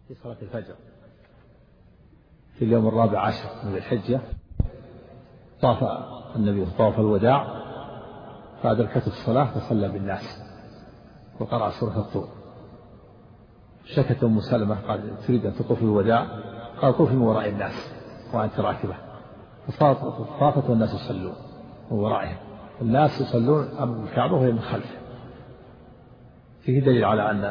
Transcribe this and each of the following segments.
في صلاة الفجر في اليوم 14 من الحجة طاف النبي طواف الوداع فأدركته الصلاة فصلى بالناس وقرأ سورة الطور. شكت أم سلمة قال تريد أن تطوف الوداع؟ قال طوفي من وراء الناس وأنت راكبة. فطافت والناس يصلون من ورائهم، الناس يصلون أمام الكعبة وهي من خلفه. فيه دليل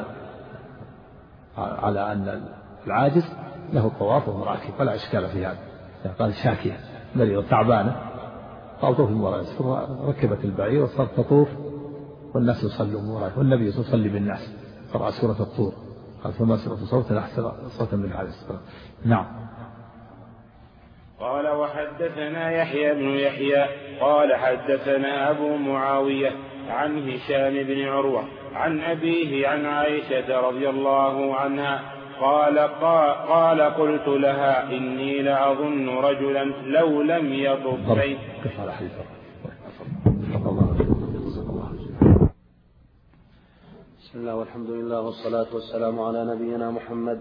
على أن العاجز له الطواف وهو راكب ولا إشكال في هذا. قال شاكية مريضة تعبانة قال طوفي من وراء الناس، ركبت البعير وصارت تطوف والناس يصلون من ورائه والنبي يصلي بالناس قرأ سورة الطور. قال فما سمعت صوتا أحسن صوتا من هذا الصوت. نعم. قال وحدثنا يحيى بن يحيى قال حدثنا أبو معاوية عن هشام بن عروة عن أبيه عن عائشة رضي الله عنها قال قلت لها إني لأظن رجلا لو لم يطف بين. بسم الله والحمد لله والصلاة والسلام على نبينا محمد.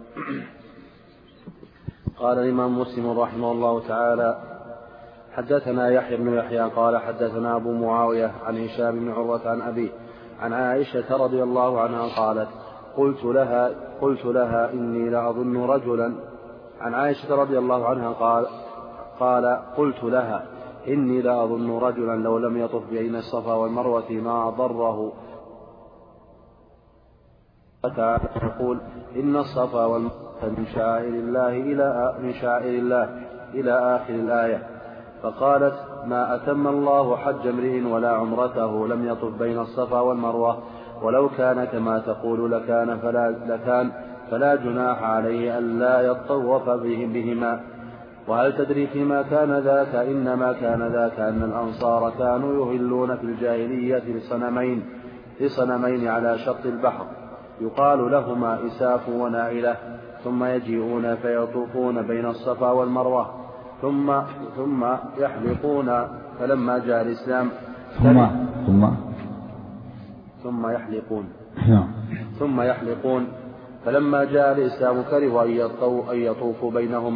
قال الإمام مسلم رحمه الله تعالى حدثنا يحيى بن يحيى قال حدثنا أبو معاوية عن هشام بن عروة عن أبيه عن عائشة رضي الله عنها قالت قلت لها إني لأظن رجلا. عن عائشة رضي الله عنها قال قلت لها إني لأظن رجلا لو لم يطف بين الصفا والمروة ما ضره. تعالى يقول إن الصفا والمروة من شعائر الله إلى آخر الآية. فقالت ما أتم الله حج امرئ ولا عمرته لم يطف بين الصفا والمروة ولو كان كما تقول لكان فلا جناح عليه ألا يطوف بهما. وهل تدري فيما كان ذاك؟ إنما كان ذاك أن الأنصار كانوا يهلون في الجاهلية لصنمين على شط البحر يقال لهما إساف ونائلة، ثم يجيئون فيطوفون بين الصفا والمروة ثم يحلقون. فلما جاء الإسلام ثم يحلقون فلما جاء الإسلام كرهوا أن يطوفوا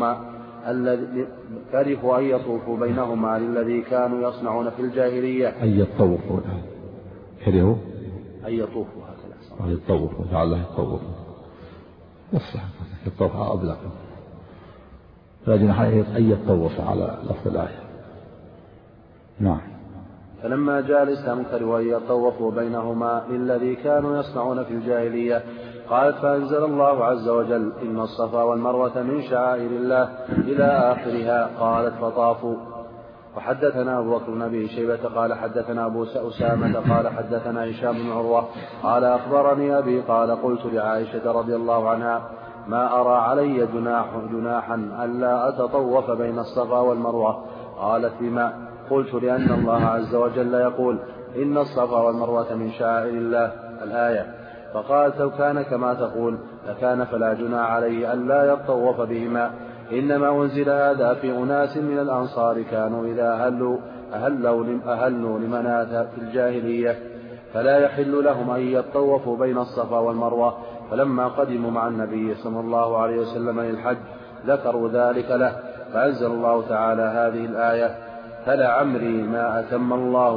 بينهما للذي كانوا يصنعون في الجاهلية. أن يطوفوا كرهوا أن يطوفوا هكذا أن يطوفوا لعله يطوفوا يصح الطوف أبلغ لا جناح عليه أن يطوف على لفظ الآية. نعم. فلما جاء الإسلام كرهوا أن يطوفوا بينهما للذي كانوا يصنعون في الجاهلية. قالت فأنزل الله عز وجل إن الصفا والمروة من شعائر الله إلى آخرها. قالت فطافوا. وحدثنا أبو بكر بن أبي شيبة قال حدثنا أبو أسامة قال حدثنا هشام بن عروة قال أخبرني أبي قال قلت لعائشة رضي الله عنها ما أرى علي جناحا ألا أتطوف بين الصفا والمروة. قالت بما؟ قلت لأن الله عز وجل يقول إن الصفا والمروة من شعائر الله الآية. فقالت لو كان كما تقول لكان فلا جناح عليه ألا يطوف بهما، إنما أنزل هذا في أناس من الأنصار كانوا إذا أهلوا لمناة في الجاهلية فلا يحل لهم أن يطوفوا بين الصفا والمروة. فلما قدموا مع النبي صلى الله عليه وسلم للحج ذكروا ذلك له، فأنزل الله تعالى هذه الآية فلعمري ما أتم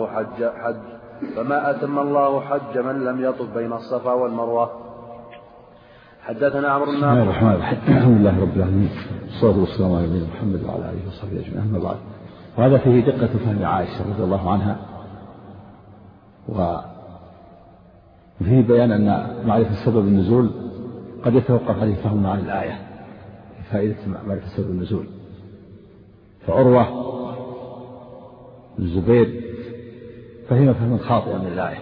الله حج من لم يطف بين الصفا والمروة. حدثنا عمرو بن الرحمن الرحيم. الحمد لله رب العالمين والصلاة والسلام على نبينا محمد وعلى آله وصحبه أجمعين. أما بعد، وهذا فيه دقة فهم عائشة رضي الله عنها، وفيه بيان أن معرفة سبب النزول قد يتوقف عليه فهم عن الآية، فائدة معرفة سبب النزول. فعروة الزبير فهم فهما خاطئا من الآية،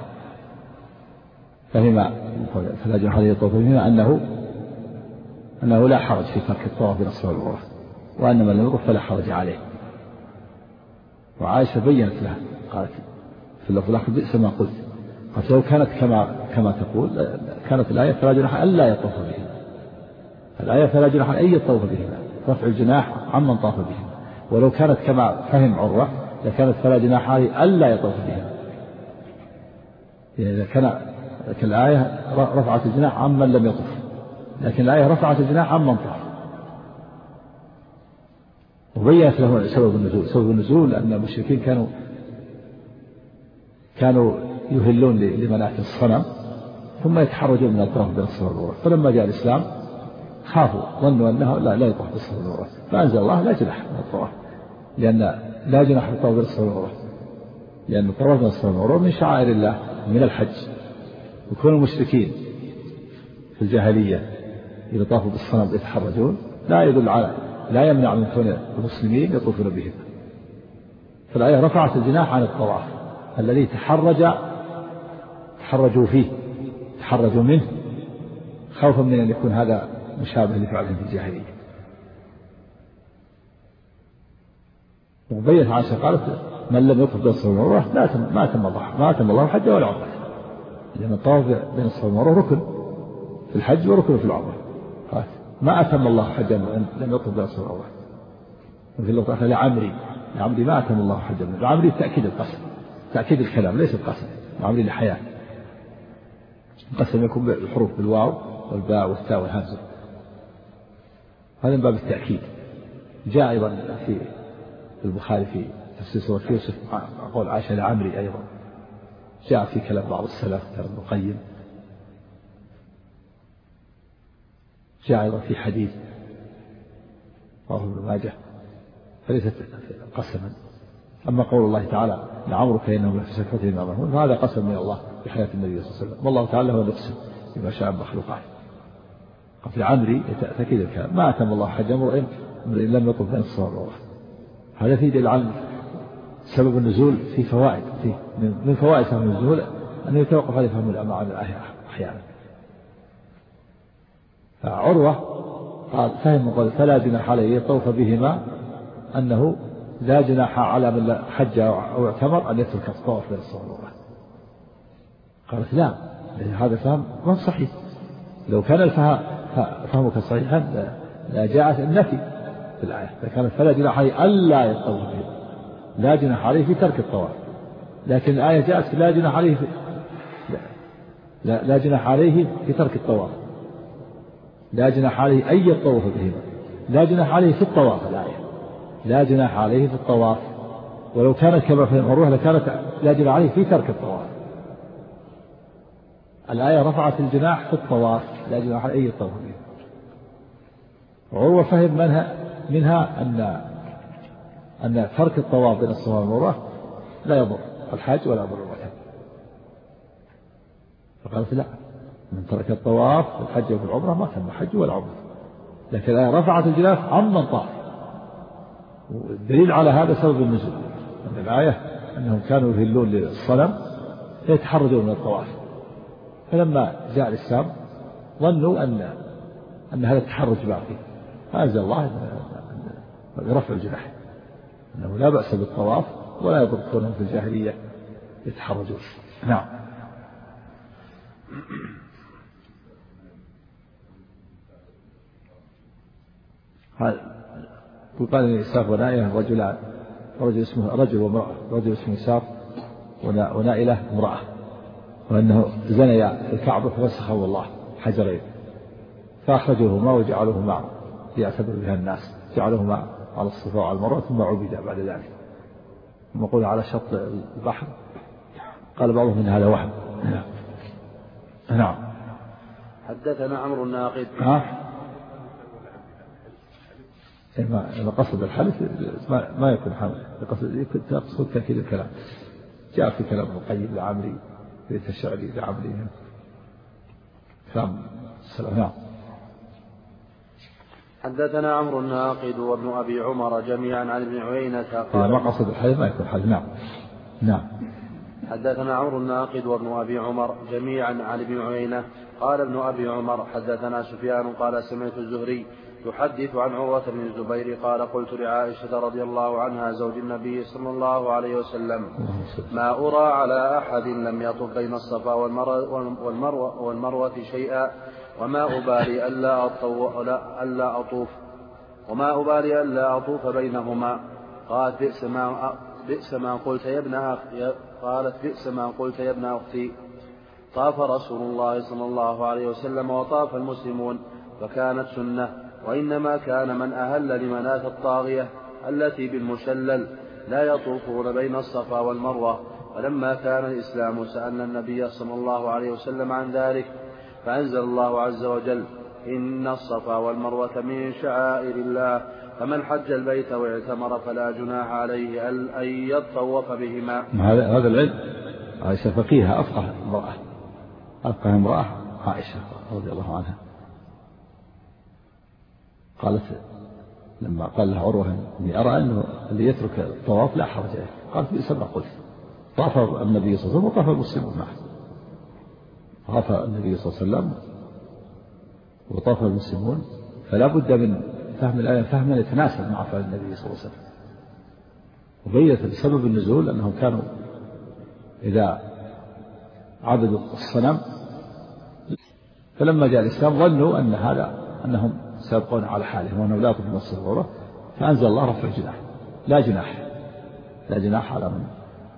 فهم فلا جناح عليه يطوف بهما أنه لا حرج في ترك الطواف بين الصفا والمروة، وأن من لم يطف فلا حرج عليه. وعائشة بيّنت لها قالت في اللفظ الآخر بئس ما قلت، قالت لو كانت كما تقول كانت الآية فلا جناح ألا يطوف بهما، الآية فلا جناح أن يطوف بهما، رفع الجناح عمن طاف بهما. ولو كانت كما فهم عروة لكانت فلا جناح عليه ألا يطوف بهما، إذا كان الآية رفعت الجناح عمن لم يطف، لكن الآية رفعت الجناح عمن طاف، وبينت له سبب النزول. سبب النزول أن المشركين كانوا يهلون لمناكب الصنم ثم يتحرجون من الطواف بين الصفا والمروة، فلما جاء الإسلام خافوا، ظنوا أنه لا يطاف بالصفا والمروة، فأنزل الله لا جناح من الطواف، لأن لا جناح في الطواف بين الصفا والمروة، لأن الطواف بين الصفا والمروة من شعائر الله من الحج. وكون المشركين في الجاهلية إذا طافوا بالصنم يتحرجون لا يمنع من كون المسلمين يطوفون بهم. فالآية رفعت الجناح عن الطواف الذي تحرجوا فيه، تحرجوا منه خوفا من أن يكون هذا مشابه لفعلهم في الجاهلية. وبينت عائشة قالت من لم يطف بين الصفا والمروة ما أتم الله حجه ولا عمره، لأن الطواف بين الصفا والمروة ركن في الحج وركن في العمرة، ما أتم الله حجه لم يطف بين الصفا والمروة. وفي اللغة الآخرة لعمري ما أتم الله حجه. لعمري تأكيد القسم، تأكيد الكلام ليس القسم، لعمري لحياة. القسم يكون بالحروف بالواو والباء والتاء والهمزة، هذا من باب التأكيد. جاء أيضا في البخاري في تفسير سورة يوسف قول عائشة لعمري، أيضا جاء في كلام بعض السلف كلام ابن القيم، جاء أيضا في حديث رواه ابن ماجه، فليست قسما. أما قول الله تعالى لعمرك إنهم لفي سكرتهم يعمهون، فهذا قسم من الله بحياة النبي صلى الله عليه وسلم، والله تعالى هو يقسم بما شاء مخلوقاته. في عمري تأكيد الكلام ما أتم الله حج امرئ لم يطف بين الصفا والمروة. هذا في دليل على سبب النزول في فوائد، من فوائد سبب النزول أنه يتوقف على فهم المعاني الآية أحيانا. فعروة قال فهم قال فلا جناح عليه يطوف بهما، أنه لا جناح على من حج أو اعتمر أن يترك الطواف بين الصفا والمروة. قالت لا، هذا فهم ما صحيح، لو كان فهمك صحيحا لا جاءت النفي في الآية، فكانت فلا جناح عليه ألا يطوف به، لا جناح عليه في ترك الطواف. لكن الآية جاءت لا جناح عليه لا جناح عليه في ترك الطواف، لا جناح عليه أي يطوف بهما، لا جناح عليه في الطواف. الآية لا جناح عليه في الطواف، ولو كانت كما في المروة لكانت لا جناح عليه في ترك الطواف. الآية رفعت الجناح في الطواف، لا جناح عليه أي يطوف بهما. وعروة فهم منها أن ترك الطواف بين الصفا والمروة لا يضر الحاج ولا يضر الركب، فقالت لا، من ترك الطواف في الحج وفي العمرة ما تم حج ولا عمرة. لكن الآية رفعت الجناح عمن طاف، والدليل على هذا سبب النزول من الآية أنهم كانوا يهلون للصنم فيتحرجون من الطواف، فلما جاء الإسلام ظنوا أن هذا التحرج باقي، فأنزل الله برفع الجناح أنه لا بأس بالطواف ولا يضر كونهم في الجاهلية يتحرجون. نعم. وقال الإساف ونائلة رجلان، رجل اسمه رجل وامرأة، رجل اسمه إساف ونائلة امرأة، وأنه زنيا في الكعبة فوسخه الله حجرين فأخرجوهما وجعلوهما يعتبر بها الناس، جعلوهما على الصفا وعلى المروة ثم عبد بعد ذلك، ثم قول على شط البحر. قال بعضهم من هذا وهم. نعم. حدثنا عمرو الناقد. إذا قصد الحلف ما يكون حمل، يقصد تأكيد الكلام. جاء في كلام القيم لعمري في الشعري لعمري كلام السلام. نعم. حدثنا عمرو الناقد وابن أبي عمر جميعا عن ابن عيينة قال ما قصد الحلف ما يكون حلف. نعم. حدثنا عمرو الناقد وابن أبي عمر جميعا عن ابن عيينة قال ابن أبي عمر حدثنا سفيان قال سمعت الزهري يحدث عن عروة بن الزبير قال قلت لعائشة رضي الله عنها زوج النبي صلى الله عليه وسلم ما أرى على أحد لم يطف بين الصفا والمروة شيئا وما أبالي ألا أطوف بينهما. قالت بئس ما قلت يا ابن أختي. طاف رسول الله صلى الله عليه وسلم وطاف المسلمون فكانت سنة، وإنما كان من أهل لمناة الطاغية التي بالمشلل لا يطوفون بين الصفا والمروة. ولما كان الإسلام سألنا النبي صلى الله عليه وسلم عن ذلك، فأنزل الله عز وجل: إن الصفا والمروة من شعائر الله، فمن حج البيت واعتمر فلا جناح عليه أن يطوف بهما. هذا العلم. عائشة فقيهة أفقه امرأة عائشة رضي الله عنها. قالت لما قال لها عروة: إني أرى أنه اللي يترك الطواف لا حرج عليه. قالت: بئس ما قلت. طاف النبي صلى الله عليه وسلم وطاف المسلمون معه. طاف النبي صلى الله عليه وسلم وطاف المسلمون، فلا بد من فهم الآية فهما يتناسب مع فعل النبي صلى الله عليه وسلم. وبينت بسبب النزول أنهم كانوا إذا عبدوا الصنم، فلما جاء الإسلام ظنوا أنهم سيبقون على حالهم وأنهم لا يطوفون الصغيرة، فأنزل الله رفع الجناح. لا جناح على من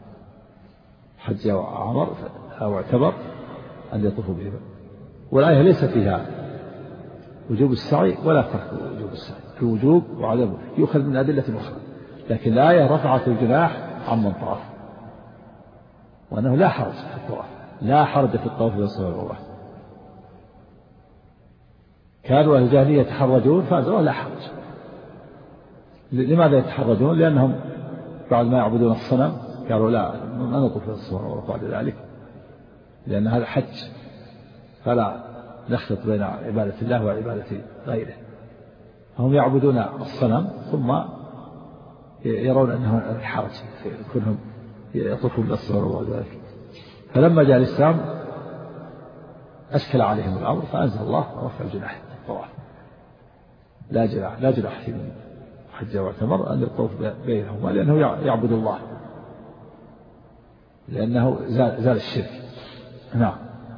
حج أو عمر أو اعتبر أن يطوفوا بهما. والآية ليس فيها وجوب السعي ولا ترك وجوب السعي، في وجوب وعدم يؤخذ من أدلة أخرى، لكن الآية رفعت الجناح عمن طاف، وأنه لا حرج في الطواف، لا حرج في الطواف بالصفا والمروة. كانوا أهل الجاهلية يتحرجون فأنزلوا لا حرج. لماذا يتحرجون؟ لأنهم بعد ما يعبدون الصنم قالوا لا نطوف بالصفا والمروة بعد ذلك، لأن هذا حج، فلا نخلط بين عبادة الله وعبادة غيره. هم يعبدون الصنم ثم يرون أنه حرج في كونهم يطوفون بالصفا والمروة. فلما جاء الإسلام أشكل عليهم الأمر، فأنزل الله رفع الجناح الطواف. لا جناح في من حج واعتمر أن يطوف بينهما، لأنه يعبد الله، لأنه زال الشرك. نعم.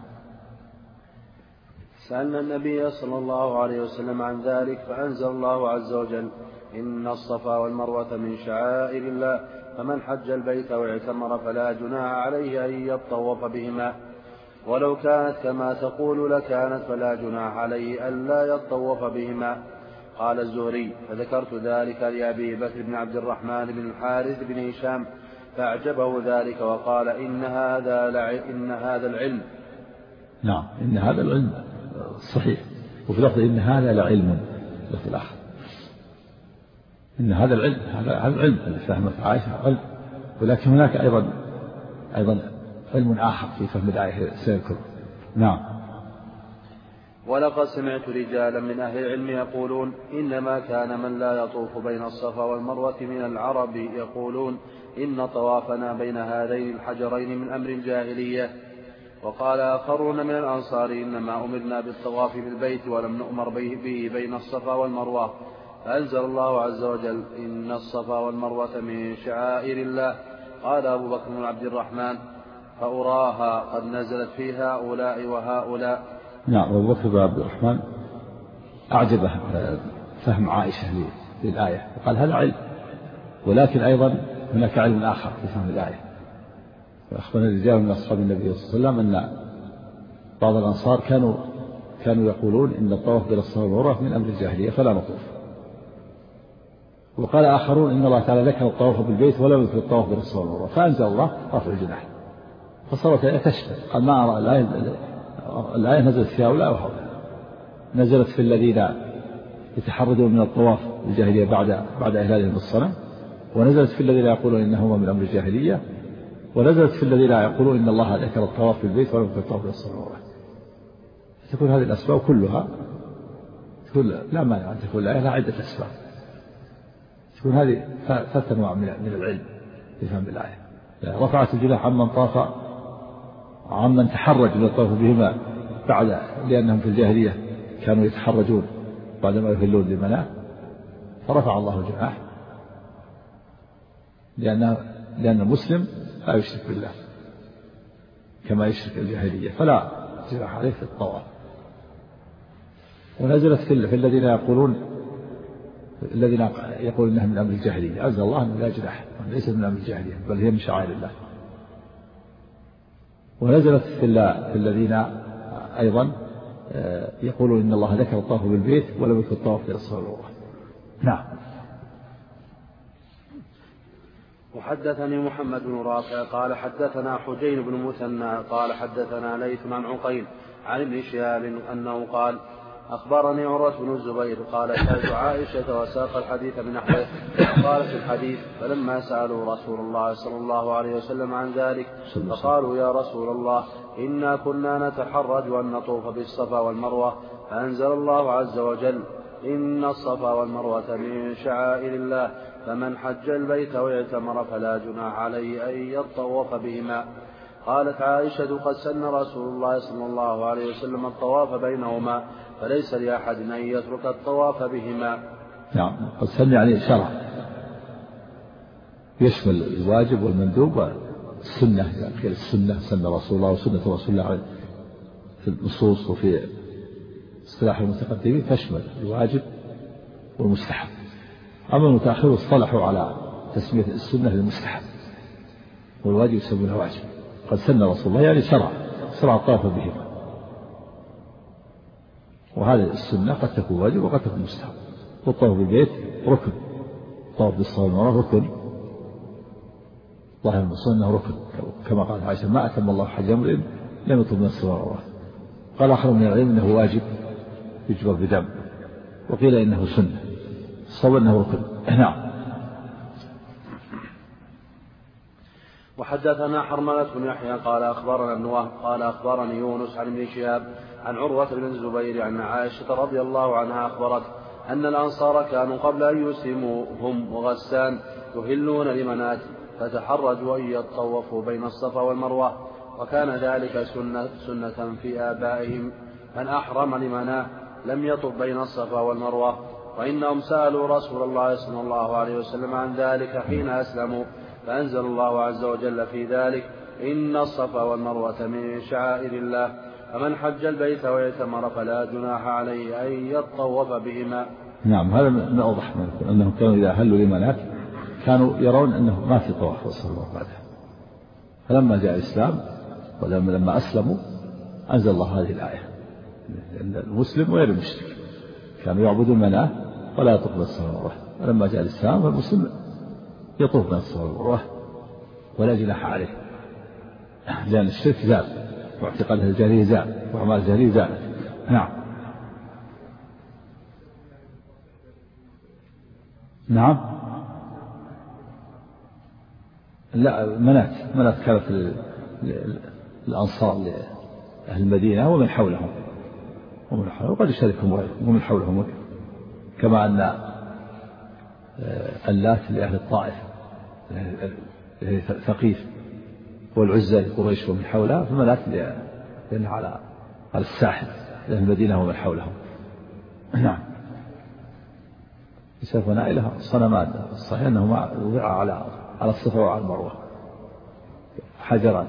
سألنا النبي صلى الله عليه وسلم عن ذلك، فأنزل الله عز وجل: إن الصفا والمروة من شعائر الله، فمن حج البيت واعتمر فلا جناح عليه أن يطوف بهما، ولو كانت كما تقول لكانت فلا جناح عليه ألا يطوف بهما. قال الزهري: فذكرت ذلك لأبي بكر بن عبد الرحمن بن الحارث بن هشام، فأعجبه ذلك وقال: إن هذا العلم. نعم، إن هذا العلم صحيح. وفي لفظ إن هذا لعلم، لفظ الآخر إن هذا العلم، هذا العلم اللي فهمت عائشة علم، ولكن هناك أيضا علم آخر في فهم الآية سيذكر. نعم. ولقد سمعت رجالا من أهل العلم يقولون: إنما كان من لا يطوف بين الصفا والمروة من العرب يقولون: إن طوافنا بين هذين الحجرين من أمر الجاهلية. وقال آخرون من الأنصار: إنما أمرنا بالطواف بالبيت ولم نؤمر به بين الصفا والمروة. فأنزل الله عز وجل: إن الصفا والمروة من شعائر الله. قال أبو بكر بن عبد الرحمن: فأراها قد نزلت في هؤلاء وهؤلاء. نعم. أبو بكر بن عبد الرحمن أعجبه فهم عائشة للآية، وقال هذا علم، ولكن أيضا هناك علم آخر في فهم الآية. فأخبرنا رجال من أصحاب النبي صلى الله عليه وسلم أن بعض الأنصار كانوا يقولون إن الطواف بين الصفا والمروة من أمر الجاهلية فلا نطوف. وقال آخرون: إن الله تعالى ذكر الطواف بالبيت ولم يذكر الطواف بين الصفا والمروة، فأنزل الله رفع الجناح. فصارت الآية تشمل. قال: ما أرى الآية نزلت في هؤلاء وهؤلاء، نزلت في الذين يتحرجون من الطواف بالجاهلية بعد إهلالهم بالصنم، ونزلت في الذين يقولون إنه هو من أمر الجاهلية، ونزلت في الذين يقولون إن الله ذكر الطواف بالبيت ولم يذكر الطواف بالصفا والمروة. تكون هذه الأسباب كلها لا مانع أن تكون الآية لها عدة أسباب، تكون هذه ثلاث أنواع من العلم في فهم الآية. رفعت الجناح عمن تحرج من الطواف بهما لأنهم في الجاهلية كانوا يتحرجون بعدما يهلون بمناه، فرفع الله الجناح لأن المسلم لا يشرك بالله كما يشرك الجاهلية، فلا جناح عليه في الطواف. ونزلت في الذين يقولون إنها من أمر الجاهلية، أنزل الله أنه لا جناح، ليس من أمر الجاهلية بل هي من شعائر الله. ونزلت في الذين أيضا يقولون إن الله ذكر الطواف بالبيت ولم يذكر الطواف في الصلاة والمروة. نعم. وحدثني محمد بن رافع قال حدثنا حجين بن مثنى قال حدثنا ليث عن عقيل عن ابن شهاب أنه قال أخبرني عروة بن الزبير قال سألت عائشة وساق الحديث بنحوه قال في الحديث فلما سألوا رسول الله صلى الله عليه وسلم عن ذلك فقالوا يا رسول الله إنا كنا نتحرج أن نطوف بالصفا والمروة فأنزل الله عز وجل إن الصفا والمروة من شعائر الله فمن حج البيت واعتمر فلا جناح عليه أن يطوف بهما. قالت عائشة قد سن رسول الله صلى الله عليه وسلم الطواف بينهما فليس لأحد أن يترك الطواف بهما. نعم قد سن يعني شرع يشمل الواجب والمندوب والسنة يعني السنة سن رسول الله وسنة رسول الله في النصوص وفي اصطلاح المتقدمين تشمل الواجب والمستحب. أما المتأخرون اصطلحوا على تسمية السنة للمستحب والواجب يسمونه واجب. قد سن رسول الله يعني شرع الطواف بهما وهذه السنة قد تكون واجب وقد تكون مستحب. والطواف بالبيت ركن الطواف بالصفا والمروة ركن ظاهر السنة ركن كما قال عائشة ما أتم الله حج امرئ لم يطب من الصفا والمروة. قال آخر من العلم أنه واجب يجبر بدم وقيل إنه سنة الصواب أنه ركن. نعم. وحدثنا حرملة بن يحيى قال أخبرنا ابن وهب قال أخبرني يونس عن ابن شهاب عن عروة بن الزبير عن عائشة رضي الله عنها أخبرت أن الأنصار كانوا قبل أن يسلموا هم وغسان يهلون لمنات فتحرجوا أن يطوفوا بين الصفا والمروة وكان ذلك سنة في آبائهم من أحرم لمناه لم يطف بين الصفا والمروة وإنهم سألوا رسول الله صلى الله عليه وسلم عن ذلك حين أسلموا فأنزل الله عز وجل في ذلك إن الصفا والمروة من شعائر الله فمن حج البيت واعتمر فلا جناح عليه أن يطوف بهما. نعم هذا من أوضح أنهم كانوا إذا أهلوا لمنات كانوا يرون أنه ما في طواف صلى الله عليه وسلم. فلما جاء الإسلام ولما أسلموا أنزل الله هذه الآية أن المسلم غير المشرك كانوا يعبدون مناه ولا يطوف بالصفا والمروة. ولما جاء الإسلام فالمسلم يطوف بالصفا والمروة ولا جناح عليه لأن الشرك زال واعتقاد الجاهلية زال وأعمال الجاهلية زالت. نعم. نعم لا منات كانت الأنصار لأهل المدينة ومن حولهم وقد يشاركهم ومن حولهم كما أن اللات لأهل الطائف ثقيف والعزى لقريش ومن حولها فمنات لأنها على الساحل لأهل المدينة ومن حولهم. نعم. يسافون إليها صنمان الصحيح أنه وضع على الصفا وعلى المروة حجران.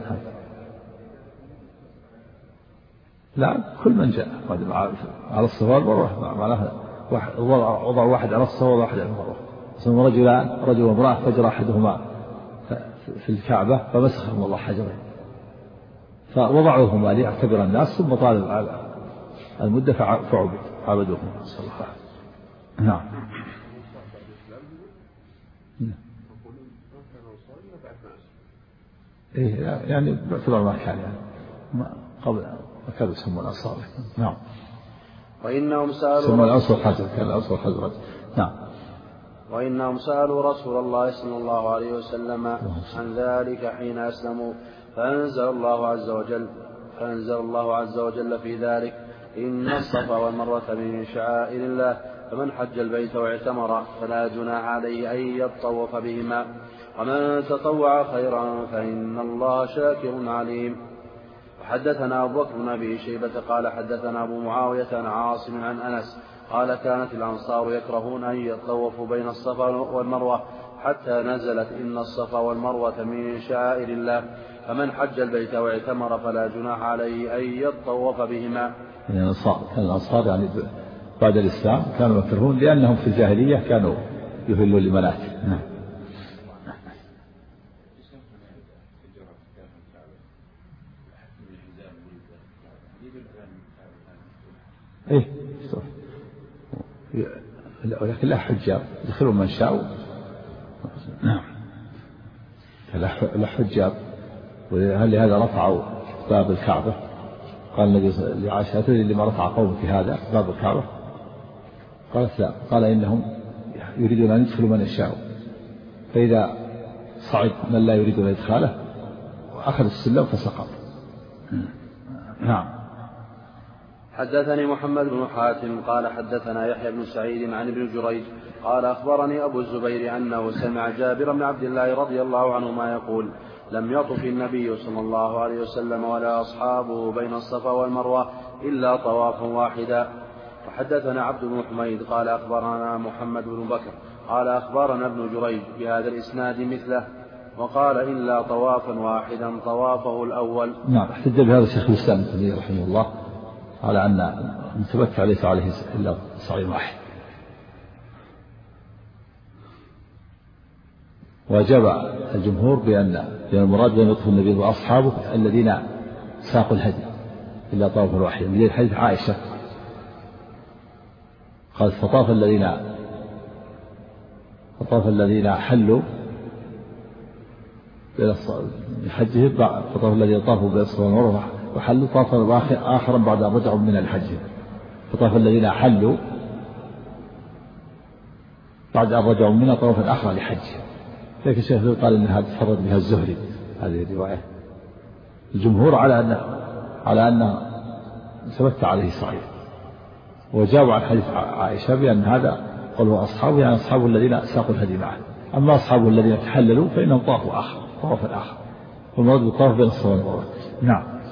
لا كل من جاء على الصفا والمروة معناها وضع واحد على الصفا وواحد على المروة. ثم رجل وامرأة فجر أحدهما في الكعبة فمسخهم الله حجرين فوضعوهما ليعتبر الناس ثم طال المدة فعبدوهما صلى الله عليه وسلم. نعم. إيه يعني باعتبار ما كان يعني قبل كانوا يسمون الأنصار. نعم. وإنهم سألوا ثم الأنصار كان الأنصار حجرات. نعم. وإنهم سألوا رسول الله صلى الله عليه وسلم عن ذلك حين أسلموا فأنزل الله عز وجل في ذلك إن الصفا والمروة من شعائر الله فمن حج البيت واعتمر فلا جناح عليه أن يطوف بهما ومن تطوع خيرا فإن الله شاكر عليم. وحدثنا أبو بكر بن أبي شيبة قال حدثنا أبو معاوية عن عاصم عن أنس قال كانت الأنصار يكرهون أن يطوفوا بين الصفا والمروة حتى نزلت إن الصفا والمروة من شعائر الله فمن حج البيت واعتمر فلا جناح عليه أن يطوف بهما. يعني الأنصار يعني بعد الإسلام كانوا يكرهون لأنهم في الجاهلية كانوا يهلون لمنات. نعم. ولكن لا حجاب يدخلون من شاء. نعم لا حجاب. وهل لهذا رفعوا باب الكعبة؟ قال النبي لعائشة أتدري لما رفع قومك هذا باب الكعبة؟ قالت لا. قال إنهم يريدون أن يدخلوا من يشاء، فإذا صعد من لا يريدون إدخاله وأخذ السلم فسقط. نعم. حدثني محمد بن حاتم قال حدثنا يحيى بن سعيد عن ابن جريج قال أخبرني أبو الزبير أنه سمع جابر بن عبد الله رضي الله عنهما يقول لم يطف النبي صلى الله عليه وسلم ولا أصحابه بين الصفا والمروة إلا طوافا واحدا. وحدثنا عبد بن حميد قال أخبرنا محمد بن بكر قال أخبرنا ابن جريج بهذا الإسناد مثله وقال إلا طوافا واحدا طوافه الأول. نعم. احتج بهذا الشيخ الإسلام ابن تيمية رحمه الله على أن المتمتع ليس عليه إلا سعي واحد. وأجاب الجمهور بأن المراد بأن يطوف النبي وأصحابه الذين ساقوا الهدي إلا طوافا واحدا، من حديث عائشة قال فطاف الذين حلوا بحجهم، فطاف الذين طافوا بالصفا والمروة وحلوا طافا آخرا بعد أن رجعوا من الحج، فطاف الذين حلوا بعد أن رجعوا منها طوافا آخر لحج. لكن الشيخ قال إن هذا تفرد بها الزهري هذه الرواية. الجمهور على أن تمتع عليه صحيح، وجاءوا عن حديث عائشة بأن هذا قالوا أصحابه يعني أصحاب الذين ساقوا الهدي معه، أما أصحاب الذين تحللوا فإنهم طافوا طوافا آخر، والمراد بالطواف بين الصفا والمروة. نعم.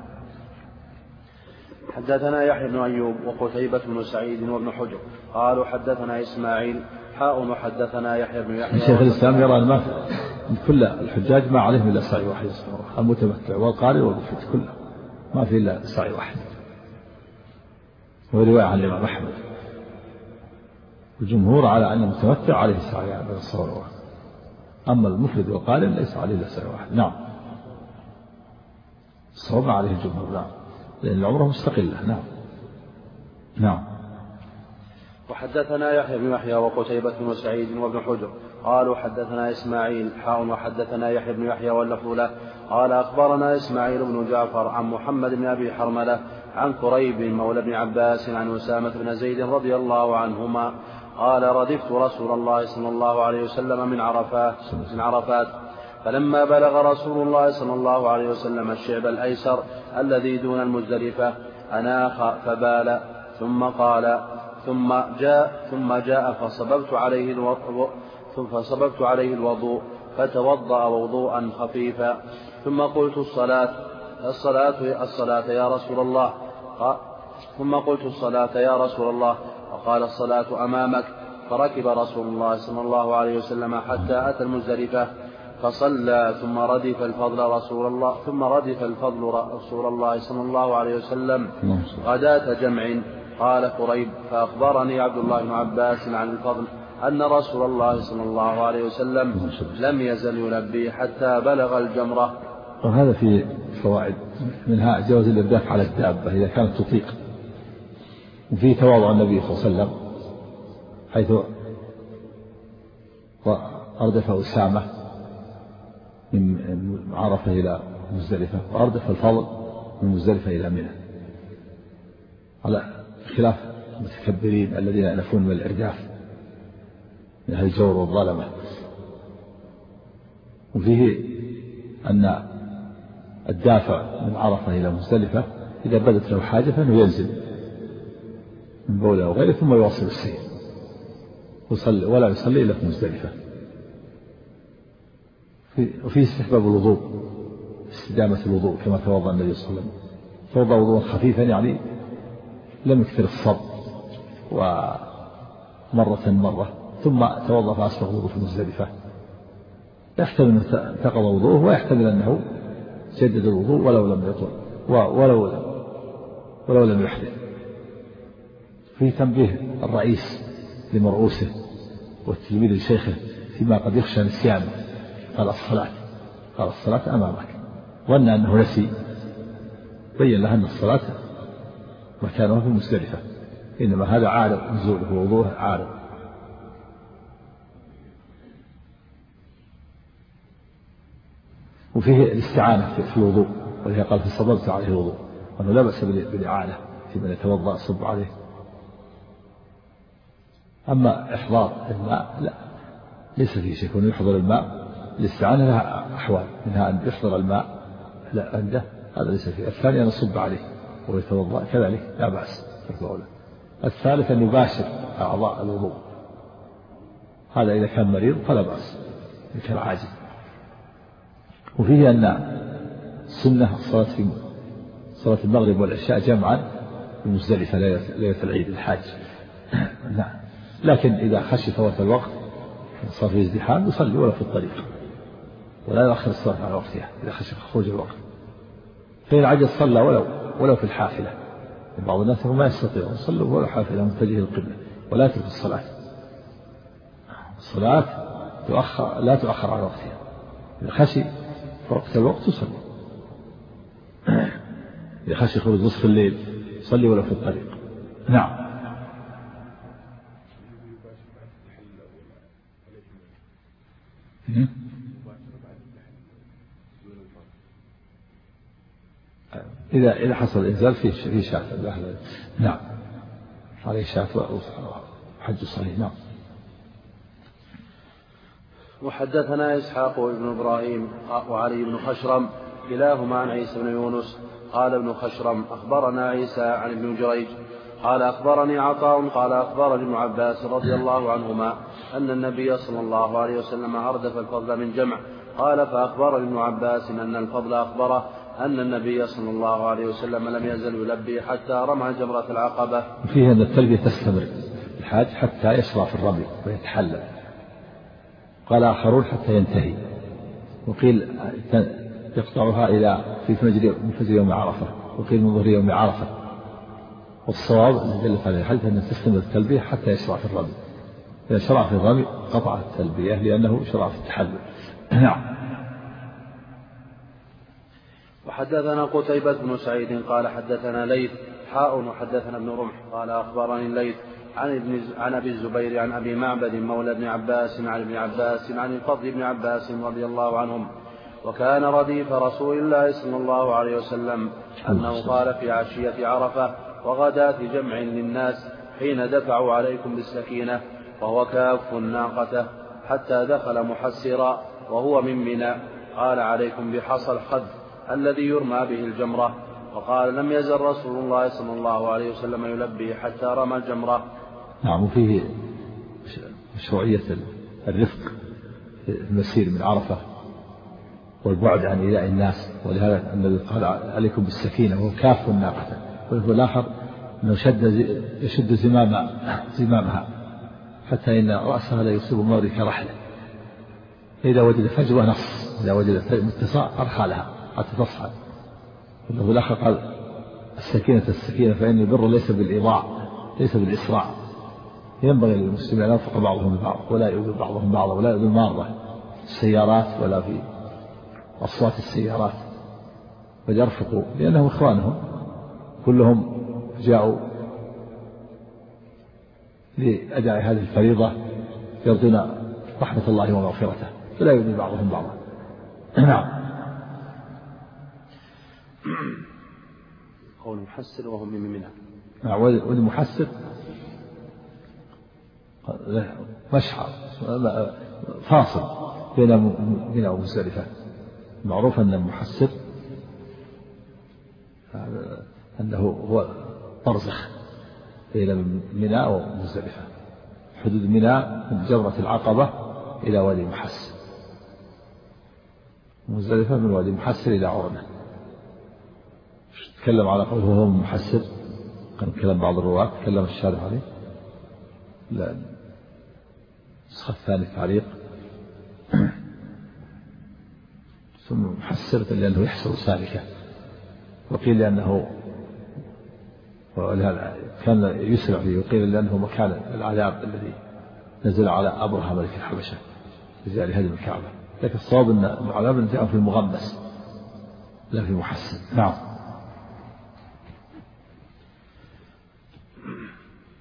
حدثنا يحيى بن أيوب وقتيبة بن سعيد وابن حجر قالوا حدثنا إسماعيل وحدثنا يحيى بن يحيى. شيخ الإسلام يرى أن كل الحجاج ما عليهم إلا سعي واحد، المتمتع والقارئ والمفرد كله ما في إلا سعي واحد، ورواية عن الإمام أحمد. الجمهور على أن المتمتع عليه سعي بين الصفا والمروة، أما المفرد والقارئ ليس عليه إلا سعي واحد. نعم. الصواب عليه الجمهور. نعم، لأن العمرة مستقلة. نعم. نعم. وحدثنا يحيى بن يحيى وقتيبة بن سعيد وابن حجر قالوا حدثنا إسماعيل وحدثنا يحيى بن يحيى واللفظ له قال أخبرنا إسماعيل بن جعفر عن محمد بن أبي حرملة عن كريب مولى بن عباس عن أسامة بن زيد رضي الله عنهما قال ردفت رسول الله صلى الله عليه وسلم من عرفات فلما بلغ رسول الله صلى الله عليه وسلم الشعب الأيسر الذي دون المزدلفة أناخ فبال ثم جاء فصببت عليه الوضوء فتوضأ وضوءا خفيفا ثم قلت الصلاة يا رسول الله وقال الصلاة أمامك. فركب رسول الله صلى الله عليه وسلم حتى أتى المزدلفة فصلى ثم ردف الفضل رسول الله صلى الله عليه وسلم غداة جمع. قال كريب فأخبرني عبد الله بن عباس عن الفضل أن رسول الله صلى الله عليه وسلم لم يزل يلبي حتى بلغ الجمرة. وهذا في فوائد، منها جواز الإرداف على الدابة إذا كانت تطيق، وفي تواضع النبي صلى الله عليه وسلم حيث أردف أسامة من عرفة إلى مزدلفة، وأردف الفضل من مزدلفة إلى منى، على خلاف المتكبرين الذين يألفون من الإرداف من أهل الجور والظلمة. وفيه أن الدافع من عرفة إلى مزدلفة إذا بدت له حاجة فإنه ينزل من بوله أو غيره ثم يواصل السير ولا يصلي إلا في مزدلفة. وفيه استحباب الوضوء، استدامة الوضوء كما توضأ النبي صلى الله عليه وسلم، توضأ وضوءا خفيفا يعني لم يكثر الصب ومرة ثم توضأ فأسبغ الوضوء في مزدلفة. يحتمل أنه انتقض وضوءه ويحتمل أنه جدد الوضوء ولو لم يطل ولو لم يحدث. فيه تنبيه الرئيس لمرؤوسه والتلميذ لشيخه فيما قد يخشى نسيانه. قال الصلاة أمامك، ظن أنه نسي، بين له أن الصلاة مكانها في مزدلفة إنما هذا عارض نزوله ووضوءه عارض. وفيه الاستعانة في الوضوء، ولهذا قال فصببت عليه الوضوء، وأنه لا بأس بالإعانة في من يتوضأ صب عليه. أما إحضار الماء لا، ليس فيه شيء، يكون يحضر الماء. الاستعانة لها أحوال، منها أن يحضر الماء لا عنده، هذا ليس فيه. الثاني أن يصب عليه ويتوضأ كذلك لا بأس. الثالث أن يباشر أعضاء الوضوء، هذا إذا كان مريض فلا بأس، إذا كان عاجز. وفيه أن السنة صلاة المغرب والعشاء جمعا في مزدلفة ليلة العيد الحاج. نعم. لكن إذا خشي فوات الوقت صار في ازدحام يصلي ولو في الطريق، ولا يؤخر الصلاة على وقتها إذا خشي خروج الوقت. فإن عجز صلى ولو في الحافلة. بعض الناس ما يستطيعون يصلوا ولا حافلة متجه القبلة، ولا يترك الصلاة. الصلاة لا تؤخر على وقتها، إذا خشي وقت الوقت يصلي. إذا خشي خروج نصف الليل يصلي ولو في الطريق. نعم. إذا حصل الإنزال في شاة. نعم، عليه شاة وحج صحيح. نعم. وحدثنا إسحاق بن إبراهيم وعلي بن خشرم كلاهما عن عيسى بن يونس قال ابن خشرم أخبرنا عيسى عن ابن جريج قال أخبرني عطاء قال أخبرني ابن عباس رضي الله عنهما أن النبي صلى الله عليه وسلم أردف الفضل من جمع. قال فأخبرني ابن عباس أن الفضل أخبره أن النبي صلى الله عليه وسلم لم يزل يلبي حتى رمى جمرة العقبة. فيه أن التلبية تستمر الحاج حتى يشرع في الرمي ويتحلل. قال آخرون حتى ينتهي، وقيل يقطعها إلى في فجر يوم عرفة، وقيل من ظهر يوم عرفة. والصواب أن دلت عليه الحديث أن تستمر التلبية حتى يشرع في الرمي. إذا شرع في الرمي قطع التلبية لأنه شرع في التحلل. نعم. وحدثنا قتيبة بن سعيد قال حدثنا ليث وحدثنا ابن رمح قال أخبرني الليث عن أبي الزبير عن أبي معبد مولى ابن عباس عن ابن عباس عن الفضل بن عباس رضي الله عنهم وكان رديف رسول الله صلى الله عليه وسلم أنه قال في عشية عرفة وغداة جمع للناس حين دفعوا عليكم بالسكينة وهو كاف ناقته حتى دخل محسرا وهو من منى قال عليكم بحصى الخد الذي يرمى به الجمرة. وقال لم يزل رسول الله صلى الله عليه وسلم يلبي حتى رمى الجمرة. نعم. وفيه مشروعية الرفق في المسير من عرفة والبعد عن إيذاء الناس، ولهذا النبي قال عليكم بالسكينة وهو كاف ناقته. وفي الآخر أنه يشد زمامها حتى إن رأسها لا يصيب الموري كرحله، إذا وجد فجوة نص، إذا وجد اتصال أرخى لها حتى تصعد. وفي الآخر قال السكينة فإن البر ليس بالإضاع ليس بالإسراع. ينبغي للمسلمين أن ينفق بعضهم البعض ولا يؤذي بعضهم بعضا ولا يؤذي المارة السيارات ولا في أصوات السيارات، فليرفقوا لأنهم إخوانهم كلهم جاءوا لأداء هذه الفريضة يرضون رحمة الله ومغفرته فلا يؤذي بعضهم بعضا. نعم. قول محسر وهم من منى. نعم. والمحسر مشعر فاصل بين منى ومزدلفة. معروف أن المحسر أنه هو برزخ بين منى ومزدلفة، حدود منى من جمرة العقبة إلى وادي محسر، مزدلفة من وادي محسر إلى عرنة. تكلم على قوله هو محسر، كان كلام بعض الرواة تكلم الشارح عليه. لا، النسخة الثاني تعليق ثم محسر لأنه يحسر سالكة، وقيل لأنه كان يسرع فيه، وقيل لأنه مكان العذاب الذي نزل على أبرهة ملك الحبشة بزيارة هدم الكعبة. لكن الصواب أن العذاب جاء في المغمس لا في محسن. نعم.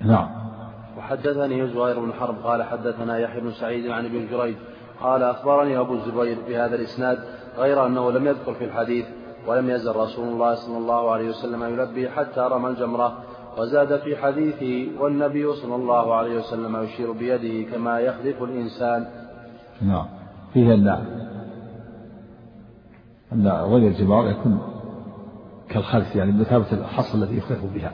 نعم. وحدثني زهير بن حرب قال حدثنا يحيى بن سعيد عن ابن جريج قال أخبرني أبو الزبير بهذا الإسناد غير أنه لم يذكر في الحديث ولم يزل رسول الله صلى الله عليه وسلم يلبي حتى رمى الجمرة، وزاد في حديثه والنبي صلى الله عليه وسلم يشير بيده كما يخذف الإنسان. نعم. فيه أن رمي الجمار يكون كالخلف، يعني بمثابة الحصى الذي يخلف بها،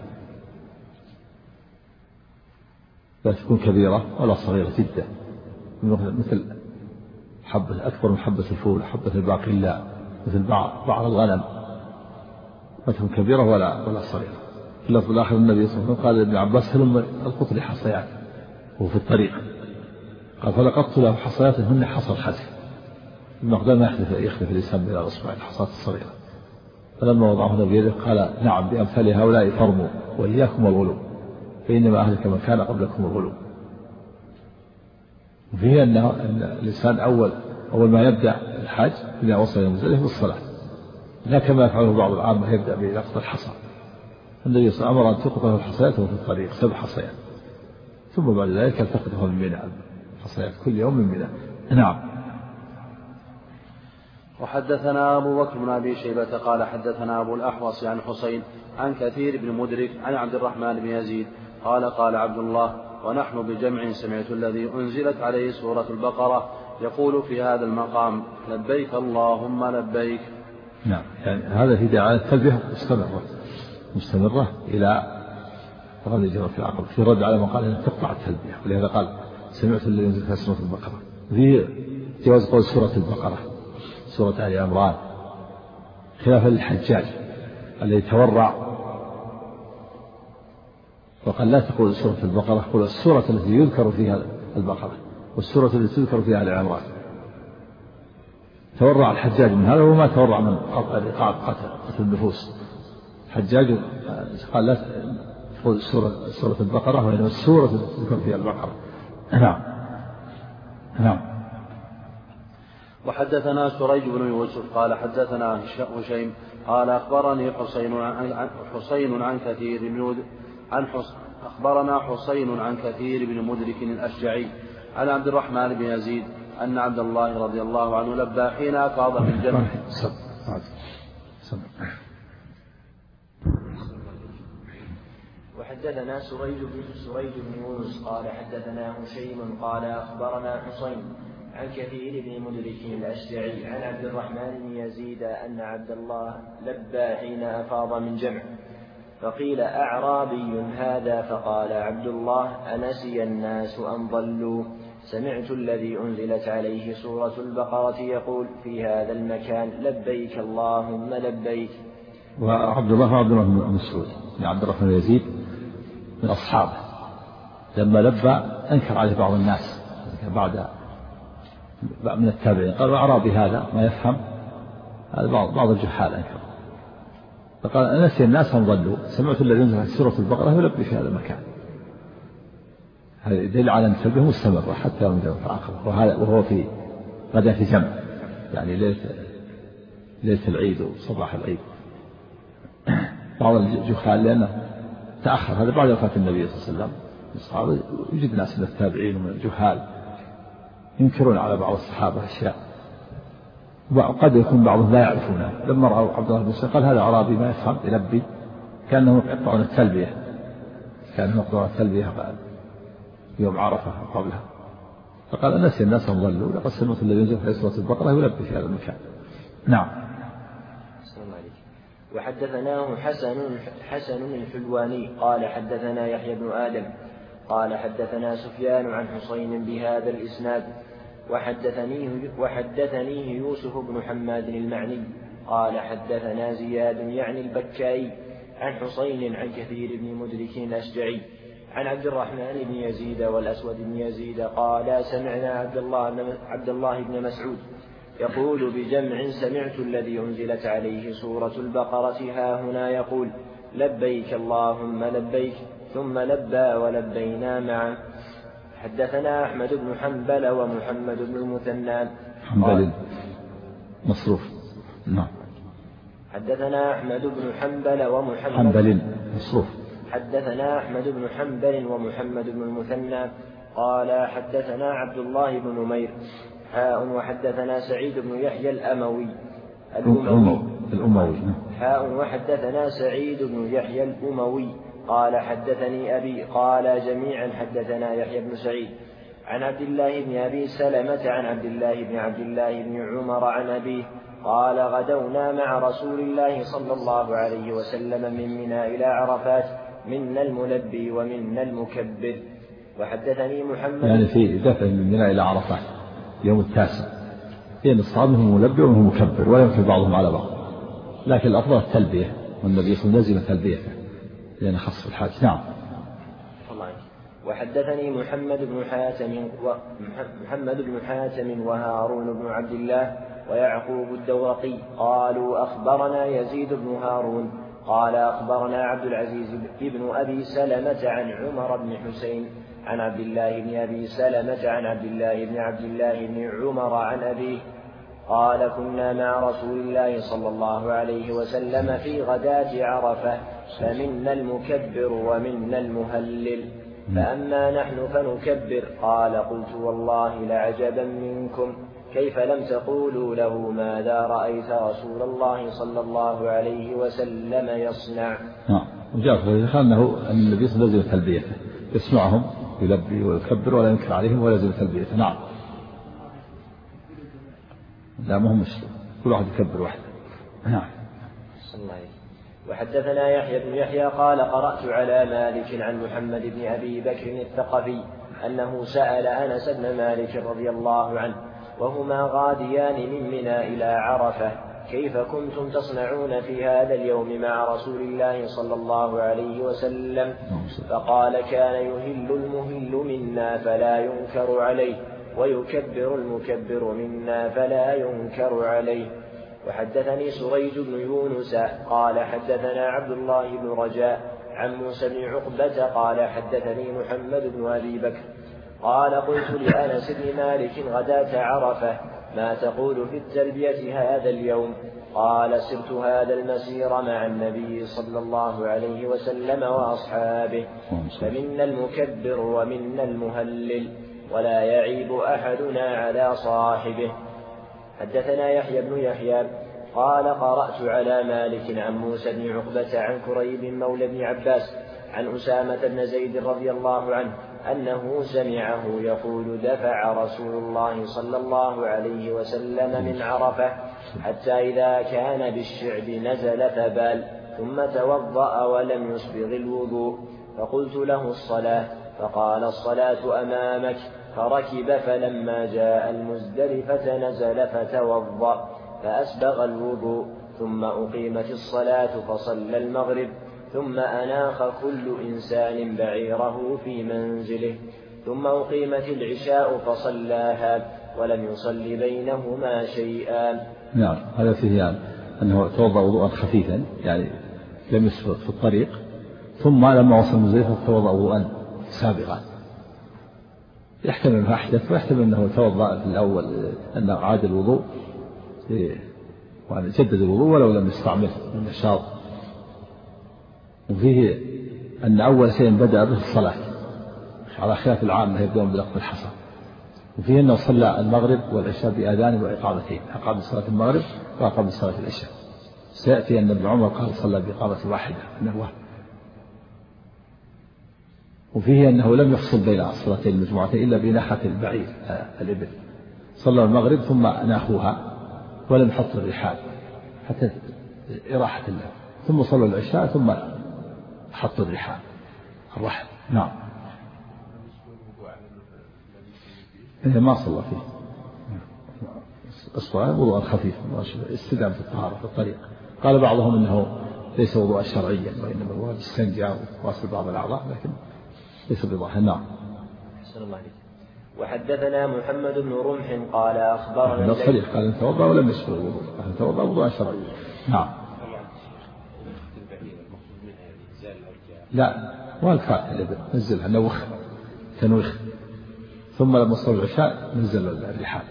لا تكون كبيرة ولا صغيرة جدا، مثل حبة أكبر من حبة الفول، حبة الباقلاء، مثل بعض الغنم، لا تكون كبيرة ولا صغيرة. في اللفظ الآخر النبي صلى الله عليه وسلم قال لابن عباس هلم القط لي حصيات وهو في الطريق، قال فلقطت له حصيات هن حصى الخلف، المقدار ما يخلف الإنسان بلا أصبع الحصات الصغيرة. فلما وضعه بيده قال نعم بأمثال هؤلاء فرموا وإياكم والغلو فإنما أهلك من كان قبلكم الغلو. وفيه أن الإنسان أول ما يبدأ الحج إذا وصل إلى مزدلفة بالصلاة، لا كما يفعله بعض العامة يبدأ بلقط الحصى. النبي صلى الله عليه وسلم أمر أن تلقط الحصيات وهو في الطريق 7 حصيات، ثم بعد ذلك يلتقطها من منى، الحصيات كل يوم من منى. نعم. وحدثنا أبو بكر بن أبي شيبة قال حدثنا أبو الأحوص عن حسين عن كثير بن مدرك عن عبد الرحمن بن يزيد قال عبد الله ونحن بجمع سمعت الذي أنزلت عليه سورة البقرة يقول في هذا المقام لبيك اللهم لبيك. نعم، يعني هذا في دعاية التلبية مستمرة إلى رمي جمرة العقبة، في رد على ما قال أن تقطع التلبية، ولهذا قال سمعت الذي أنزلت عليه سورة البقرة. في جواز قول سورة البقرة سورة آل عمران، خلافا للحجاج الذي تورع وقال لا تقول سورة البقرة، قل السورة التي يذكر فيها البقرة والسورة التي تذكر فيها آل عمران. تورع الحجاج من هذا وما تورع من قتل النفوس. الحجاج قال لا تقول سورة البقرة وإنما السورة التي تذكر فيها البقرة. نعم. وحدثنا سريج بن يوسف قال حدثنا هشيم قال أخبرني حسين عن كثير بن مدرك الأشجعي عن عبد الرحمن بن يزيد أن عبد الله رضي الله عنه لبى حين أفاض من جنة. وحدثنا سريج بن يونس قال حدثنا هشيم قال أخبرنا حسين عن كثير بن مدرك الأشجعي عن عبد الرحمن بن يزيد أن عبد الله لبى حين أفاض من جمع، فقيل أعرابي هذا، فقال عبد الله أنسي الناس أم ضلوا، سمعت الذي أنزلت عليه سورة البقرة يقول في هذا المكان لبيك اللهم لبيك. وعبد الله بن مسعود عبد الرحمن بن يزيد من أصحابه، لما لبى أنكر عليه بعض الناس بعد من التابعين، قالوا أعرابي هذا ما يفهم، هذا بعض الجحال أنكر، فقال أنسي الناس هم ضلوا، سمعت الذي ينزل سورة البقرة يلبي في هذا المكان. هذا يدل على أن التلبية مستمرة حتى يوم الجمعة العقبة، وهو في غدا في جمع، يعني ليلة العيد وصباح العيد. بعض الجحال لأنه تأخر، هذا بعد وفاة النبي صلى الله عليه وسلم الصحابة، يوجد ناس من التابعين ومن الجحال ينكرون على بعض الصحابة أشياء وقد يكون بعضهم لا يعرفونها. لما رأوا عبد الله بن مسعود قال هذا أعرابي ما يفهم يلبي، كأنهم يقطعون التلبية، يوم عرفة قبلها، فقال أنسي الناس هم ضلوا، لقد سمعت الذي ينزل في سورة البقرة يلبي في هذا المكان. نعم. وحدثناه حسن الحلواني قال حدثنا يحيى بن آدم قال حدثنا سفيان عن حسين بهذا الإسناد، وحدثنيه يوسف بن حماد المعني قال حدثنا زياد يعني البكائي عن حسين عن كثير بن مدرك الأشجعي عن عبد الرحمن بن يزيد والأسود بن يزيد قال سمعنا عبد الله بن مسعود يقول بجمع سمعت الذي أنزلت عليه سورة البقرة ها هنا يقول لبيك اللهم لبيك، ثم لبى ولبينا معا. حدثنا أحمد بن حنبل ومحمد بن المثنى حنبل مصروف. نعم. حدثنا أحمد بن حنبل ومحمد حنبل مصروف. حدثنا أحمد بن حنبل ومحمد بن المثنى قال حدثنا عبد الله بن نمير وحدثنا سعيد بن يحيى الأموي وحدثنا سعيد بن يحيى الأموي قال حدثني أبي قال جميعا حدثنا يحيى بن سعيد عن عبد الله بن أبي سلمة عن عبد الله بن عمر عن أبيه قال غدونا مع رسول الله صلى الله عليه وسلم من منى إلى عرفات منا الملبي ومنا المكبر. وحدثني محمد يعني في دفع من منى إلى عرفات يوم 9 بين الصواب منهم ملبي ومنهم مكبر ولا يمكن بعضهم على بعض، لكن الأفضل التلبية والنبي صلى الله عليه وسلم تلبيته لأن خص الحاج. نعم. وحدثني محمد بن حاتم وهارون بن عبد الله ويعقوب الدورقي قالوا أخبرنا يزيد بن هارون قال أخبرنا عبد العزيز بن أبي سلمة عن عمر بن حسين عن عبد الله بن أبي سلمة عن عبد الله بن عمر عن أبيه قال كنا مع رسول الله صلى الله عليه وسلم في غداة عرفة فمنا المكبر ومنا المهلل فأما نحن فنكبر قال قلت والله لعجبا منكم كيف لم تقولوا له ماذا رأيت رسول الله صلى الله عليه وسلم يصنع. وجاء في أنه النبي صلى الله عليه وسلم تلبيته يسمعهم يلبي ويكبر ولا ينكر عليهم ولا يزيد تلبيته. نعم. لا مهم مشكلة كل واحد يكبر واحد. نعم. وحدثنا يحيى بن يحيى قال قرأت على مالك عن محمد بن أبي بكر الثقفي أنه سأل أنس بن مالك رضي الله عنه وهما غاديان من منى إلى عرفة كيف كنتم تصنعون في هذا اليوم مع رسول الله صلى الله عليه وسلم؟ فقال كان يهل المهل منا فلا ينكر عليه ويكبر المكبر منا فلا ينكر عليه. وحدثني سريج بن يونس قال حدثنا عبد الله بن رجاء عن موسى بن عقبة قال حدثني محمد بن أبي بكر قال قلت لأنس بن مالك غداة عرفة ما تقول في التلبية هذا اليوم؟ قال سرت هذا المسير مع النبي صلى الله عليه وسلم وأصحابه فمنا المكبر ومنا المهلل ولا يعيب أحدنا على صاحبه. حدثنا يحيى بن يحيى قال قرأت على مالك عن موسى بن عقبة عن كريب مولى بن عباس عن أسامة بن زيد رضي الله عنه أنه سمعه يقول دفع رسول الله صلى الله عليه وسلم من عرفة حتى إذا كان بالشعب نزل فبال ثم توضأ ولم يسبغ الوضوء فقلت له الصلاة فقال الصلاة أمامك فركب فلما جاء المزدلفة نزل فتوضأ فأسبغ الوضوء ثم أقيمت الصلاة فصلى المغرب ثم أناخ كل إنسان بعيره في منزله ثم أقيمت العشاء فصلاها ولم يصل بينهما شيئا. نعم. هذا فيه يعني أنه توضأ وضوءا خفيفا يعني لم يسبق في الطريق ثم لما وصل المزدلفة توضأ وضوءا سابقا يحتمل أنه أحدث ويحتمل أنه توضأ في الأول أنه عاد الوضوء وأن جدد الوضوء ولو لم يستعمل النشاط. وفيه أن أول شيء بدأ به الصلاة على خلاف العامة يبدأون بلقط الحصى. وفيه أنه صلى المغرب والعشاء بآذان وإقامتين أقام صلاة المغرب وأقام صلاة العشاء. سيأتي أن ابن عمر قال صلى بإقامة واحدة أنه. وفيه أنه لم يفصل بين الصلاتين المجموعتين إلا بناحة البعير الإبل صلى المغرب ثم أناخوها ولم يحط الرحال حتى إراحة الله ثم صلى العشاء ثم حط الرحال الرحل. نعم. ما صلى فيه الصلاة وضوء خفيف استدام في الطهارة في الطريق. قال بعضهم إنه ليس وضوء شرعيا وإنما هو الاستنجاء وغسل بعض الأعضاء لكن ليس بظاهر. نعم. وحدثنا محمد بن رمح قال أخبرنا الصريح قال أن توضأ ولم يسبق الوضوء قال توضأ وضوء شرعي. نعم. لا والفات الإبل نزلها نوخ تنويخ ثم لما صلى العشاء نزل الرحال.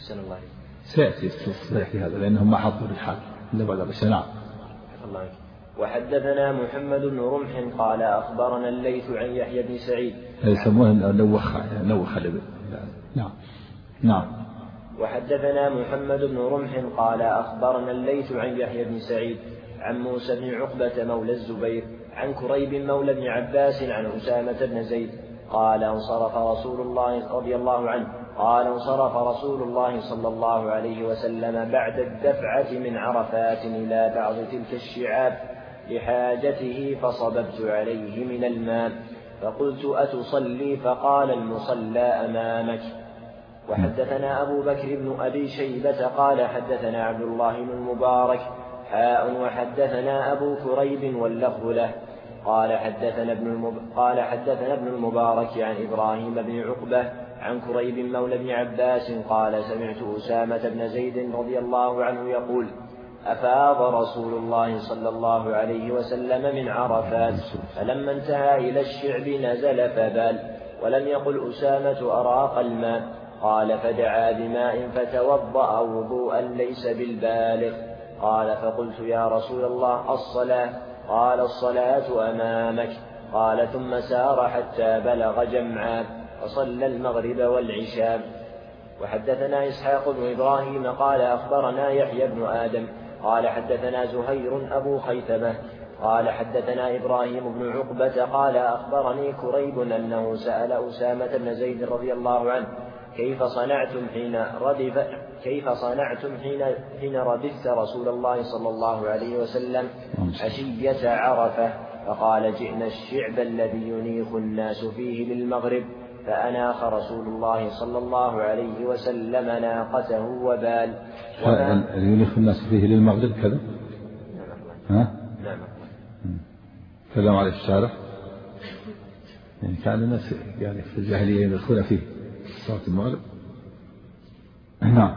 سيأتي الصريح في هذا لأنهم ما حطوا الرحال إلا بعد العشاء. نعم. وحدثنا محمد بن رمح قال أخبرنا الليث عن يحيى بن سعيد يسمونه نوخ الإبل. نعم نعم. وحدثنا محمد بن رمح قال أخبرنا الليث عن يحيى بن سعيد عن موسى بن عقبة مولى الزبير عن كريب مولى بن عباس عن أسامة بن زيد قال انصرف رسول الله رضي الله عنه قال انصرف رسول الله صلى الله عليه وسلم بعد الدفعة من عرفات إلى بعض تلك الشعاب لحاجته فصببت عليه من الماء فقلت أتصلي فقال المصلى أمامك. وحدثنا أبو بكر بن أبي شيبة قال حدثنا عبد الله بن المبارك وحدثنا أبو كريب واللفظ له قال حدثنا ابن المبارك عن إبراهيم بن عقبة عن كريب مولى بن عباس قال سمعت أسامة بن زيد رضي الله عنه يقول أفاض رسول الله صلى الله عليه وسلم من عرفات فلما انتهى إلى الشعب نزل فبال ولم يقل أسامة أراق الماء قال فدعا بماء فتوضأ وضوءا ليس بالبالغ قال فقلت يا رسول الله الصلاة قال الصلاة أمامك قال ثم سار حتى بلغ جمعا فصلى المغرب والعشاء. وحدثنا إسحاق بن إبراهيم قال أخبرنا يحيى بن آدم قال حدثنا زهير أبو خيثمة قال حدثنا إبراهيم بن عقبة قال أخبرني كريب أنه سأل أسامة بن زيد رضي الله عنه كيف صنعتم حين ردفت رسول الله صلى الله عليه وسلم عشية عرفة فقال جئنا الشعب الذي ينيخ الناس فيه للمغرب فأناخ رسول الله صلى الله عليه وسلم ناقته وبال. ينيخ الناس فيه للمغرب كذا؟ ها؟ نعم. كلام عليه الشارع يعني كان الناس يعني في الجاهلية يدخلون فيه صلاة المغرب. نعم.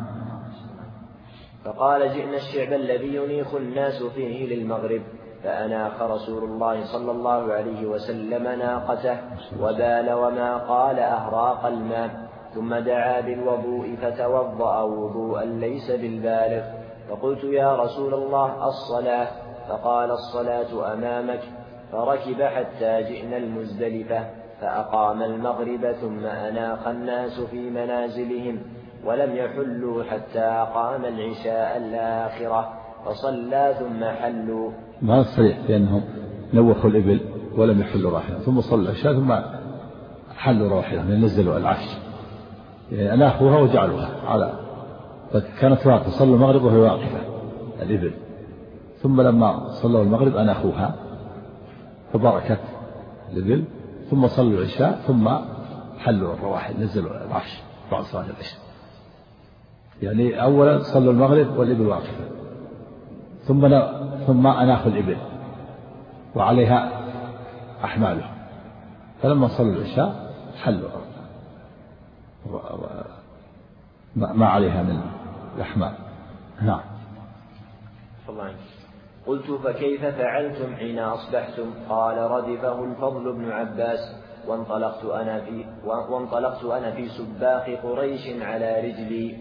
فقال جئنا الشعب الذي ينيخ الناس فيه للمغرب فأناخ رسول الله صلى الله عليه وسلم ناقته وبال وما قال أهراق الماء ثم دعا بالوضوء فتوضأ وضوءا ليس بالبالغ فقلت يا رسول الله الصلاة فقال الصلاة أمامك فركب حتى جئنا المزدلفة فأقام المغرب ثم أناخ الناس في منازلهم ولم يحلوا حتى أقام العشاء الآخرة فصلى ثم حلوا. ما صريح لأنهم نوخوا الإبل ولم يحلوا راحلة ثم صلوا العشاء ثم حلوا راحلة نزلوا العفش يعني أناخوها وجعلوها على كانت واقفة صلوا المغرب وهي واقفة الإبل ثم لما صلوا المغرب أناخوها فبركت الإبل ثم صلوا العشاء ثم حلوا الرواحل نزلوا العفش بعد صلاة العشاء يعني أولا صلوا المغرب والإبل واقفة ثم أناخوا الإبل وعليها أحماله فلما صلوا العشاء حلوا ما عليها من الأحمال. نعم. قلت فكيف فعلتم حين أصبحتم قال ردفه الفضل بن عباس وانطلقت أنا في سباق قريش على رجلي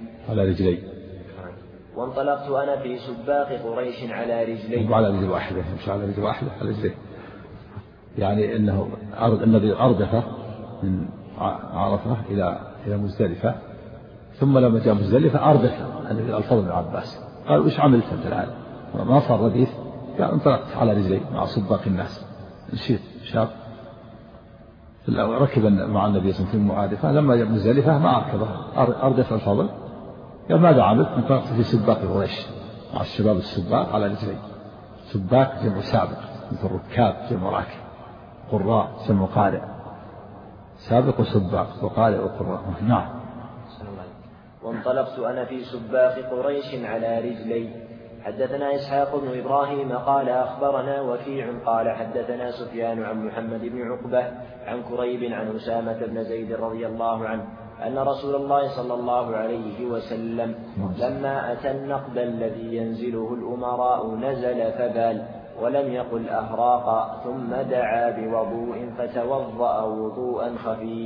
وانطلقت أنا في سباق قريش على رجلي على رجل واحدة مش على رجل واحدة على رجلي يعني إنه النبي أردفه من عرفة إلى مزدلفة ثم لما جاء مزدلفة أردفه النبي الفضل بن عباس قال وش عملت أنت الآن ما صار رديف قال انطلقت على رجلي مع سباق الناس نشيط شاب ركب مع النبي صلى الله عليه وسلم معادفة لما جاء مزدلفة ما أركبه أردف الفضل قال ماذا عملت انطلقت في سباق قريش مع الشباب السباق على رجلي سباق جمع سابق مثل ركاب جمع راكب قراء جمع قارئ سابق وسباق وقارئ وقراء. نعم. وانطلقت أنا في سباق قريش على رجلي. حدثنا إسحاق بن إبراهيم قال أخبرنا وكيع قال حدثنا سفيان عن محمد بن عقبة عن كريب عن أسامة بن زيد رضي الله عنه أن رسول الله صلى الله عليه وسلم لما أتى النقب الذي ينزله الأمراء نزل فبال ولم يقل أهراق ثم دعا بوضوء فتوضأ وضوءا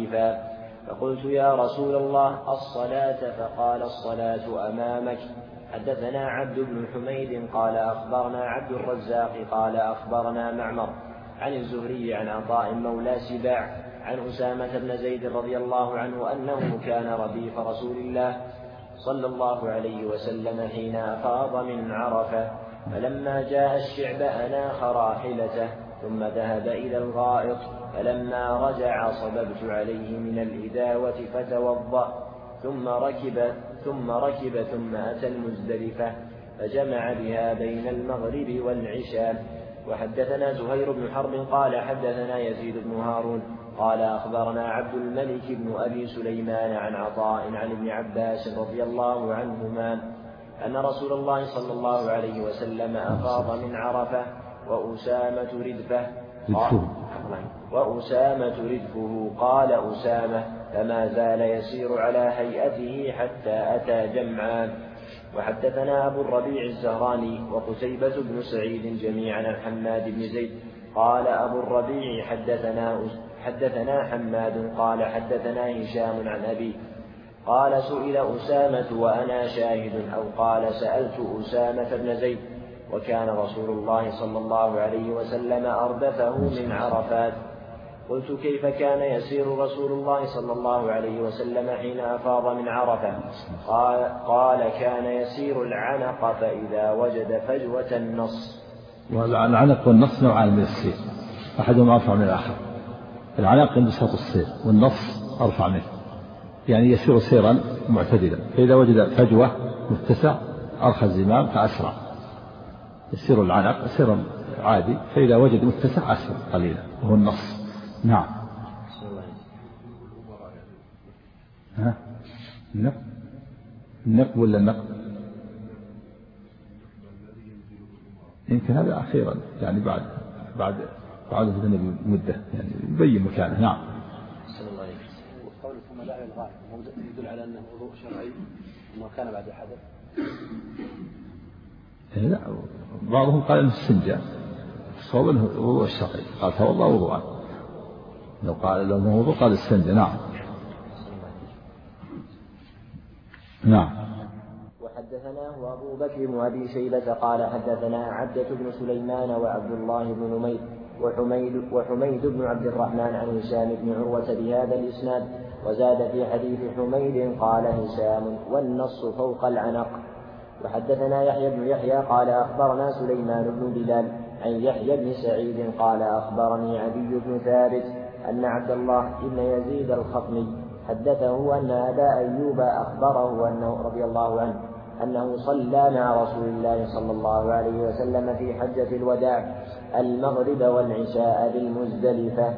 خفيفا فقلت يا رسول الله الصلاة فقال الصلاة أمامك حدثنا عبد بن حميد قال أخبرنا عبد الرزاق قال أخبرنا معمر عن الزهري عن عطاء مولى سباع عن أسامة بن زيد رضي الله عنه أنه كان رديف رسول الله صلى الله عليه وسلم حين أفاض من عرفة، فلما جاء الشعب أناخ راحلته ثم ذهب إلى الغائط، فلما رجع صببت عليه من الإداوة فتوضأ ثم ركب ثم أتى المزدلفة فجمع بها بين المغرب والعشاء. وحدثنا زهير بن حرب قال حدثنا يزيد بن هارون قال أخبرنا عبد الملك بن أبي سليمان عن عطاء عن ابن عباس رضي الله عنهما أن رسول الله صلى الله عليه وسلم أفاض من عرفة وأسامة ردفه قال أسامة فما زال يسير على هيئته حتى أتى جمعان. وحدثنا أبو الربيع الزهراني وقتيبة بن سعيد جميعا عن حماد بن زيد قال أبو الربيع حدثنا حماد قال حدثنا هشام عن أبي قال سئل أسامة وأنا شاهد أو قال سألت أسامة بن زيد وكان رسول الله صلى الله عليه وسلم أردفه من عرفات. قلت كيف كان يسير رسول الله صلى الله عليه وسلم حين أفاض من عرفة؟ قال كان يسير العنق فإذا وجد فجوة النص. والعنق والنص نوعان من السير، أحدهما أرفع من الآخر. العنق انبساط السير والنص أرفع منه، يعني يسير سيرا معتدلا، فإذا وجد فجوة متسع أرخى الزمام فأسرع. يسير العنق سيرا عادي، فإذا وجد متسع أسرع قليلا وهو النص. نعم. النقب ولا النقب؟ يمكن هذا أخيرا، يعني بعد النبي مدة، يعني يبين مكانه. نعم. وقوله ثم لا يلغى يدل على أنه وضوء شرعي أنه كان بعد حدث. لا، بعضهم قال أنه استنجاء، الصواب أنه وضوء الشرعي، قال توضأ وضوءا. لو قال له وضوء قال استنجاء. نعم. نعم. وحدثناه أبو بكر بن أبي شيبة قال حدثنا عبدة بن سليمان وعبد الله بن نمير وحميد بن عبد الرحمن عن هشام بن عروة بهذا الإسناد، وزاد في حديث حميد قال هشام والنص فوق العنق. وحدثنا يحيى بن يحيى قال أخبرنا سليمان بن بلال عن يحيى بن سعيد قال أخبرني عدي بن ثابت أن عبد الله بن يزيد الخطمي حدثه أن أبا أيوب أخبره أنه رضي الله عنه أنه صلى مع رسول الله صلى الله عليه وسلم في حجة الوداع المغرب والعشاء بالمزدلفة.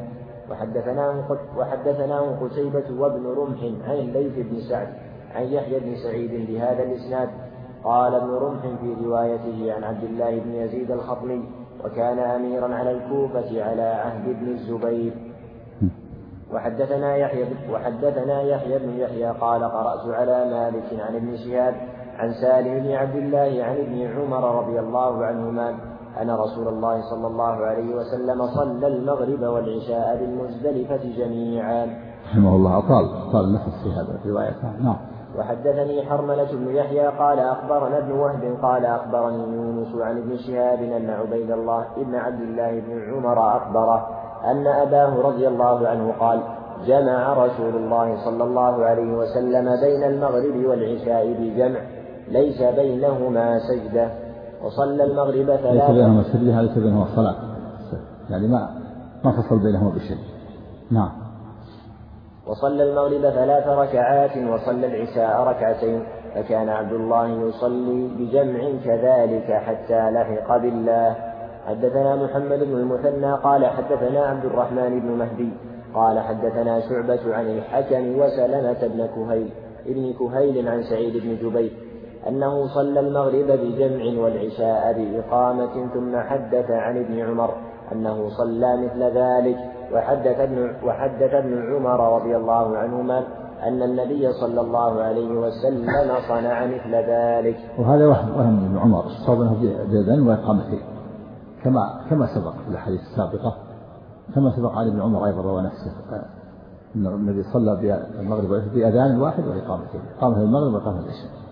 وحدثناه قتيبة وابن رمح عن الليث بن سعد عن يحيى بن سعيد بهذا الإسناد. قال ابن رمح في روايته عن عبد الله بن يزيد الخطمي وكان أميرا على الكوفة على عهد ابن الزبير. وحدثنا يحيى بن يحيى قال قرأت على مالك عن ابن شهاب عن سالم بن عبد الله عن ابن عمر رضي الله عنهما أن رسول الله صلى الله عليه وسلم صلى المغرب والعشاء بالمزدلفة جميعا. رحمه الله أطال النفس في هذا الرواية. نعم. وحدثني حرملة بن يحيى قال أخبرنا ابن وهب قال أخبرني يونس عن ابن شهاب أن عبيد الله ابن عبد الله بن عمر أخبره أن أباه رضي الله عنه قال جمع رسول الله صلى الله عليه وسلم بين المغرب والعشاء بجمع ليس بينهما سجدة، وصلى المغرب ثلاثة. ليس بينهما سجدة، ليس بينهما صلاة، يعني ما فصل بينهما بشيء. نعم. وصلى المغرب 3 ركعات وصلى العشاء 2 ركعتين، فكان عبد الله يصلي بجمع كذلك حتى لحق بالله. حدثنا محمد بن المثنى قال حدثنا عبد الرحمن بن مهدي قال حدثنا شعبة عن الحكم وسلمة ابن كهيل عن سعيد بن جبير أنه صلى المغرب بجمع والعشاء بإقامة، ثم حدث عن ابن عمر أنه صلى مثل ذلك. وحدث ابن عمر رضي الله عنهما أن النبي صلى الله عليه وسلم صنع مثل ذلك. وهذا وهم ابن عمر صابنه بأذان وإقامتين كما سبق في الحديث السابقة، كما سبق عن ابن عمر أيضا روى نفسه أن النبي صلى بالمغرب بأذان واحد وإقامتين، إقامة المغرب وإقامة العشاء.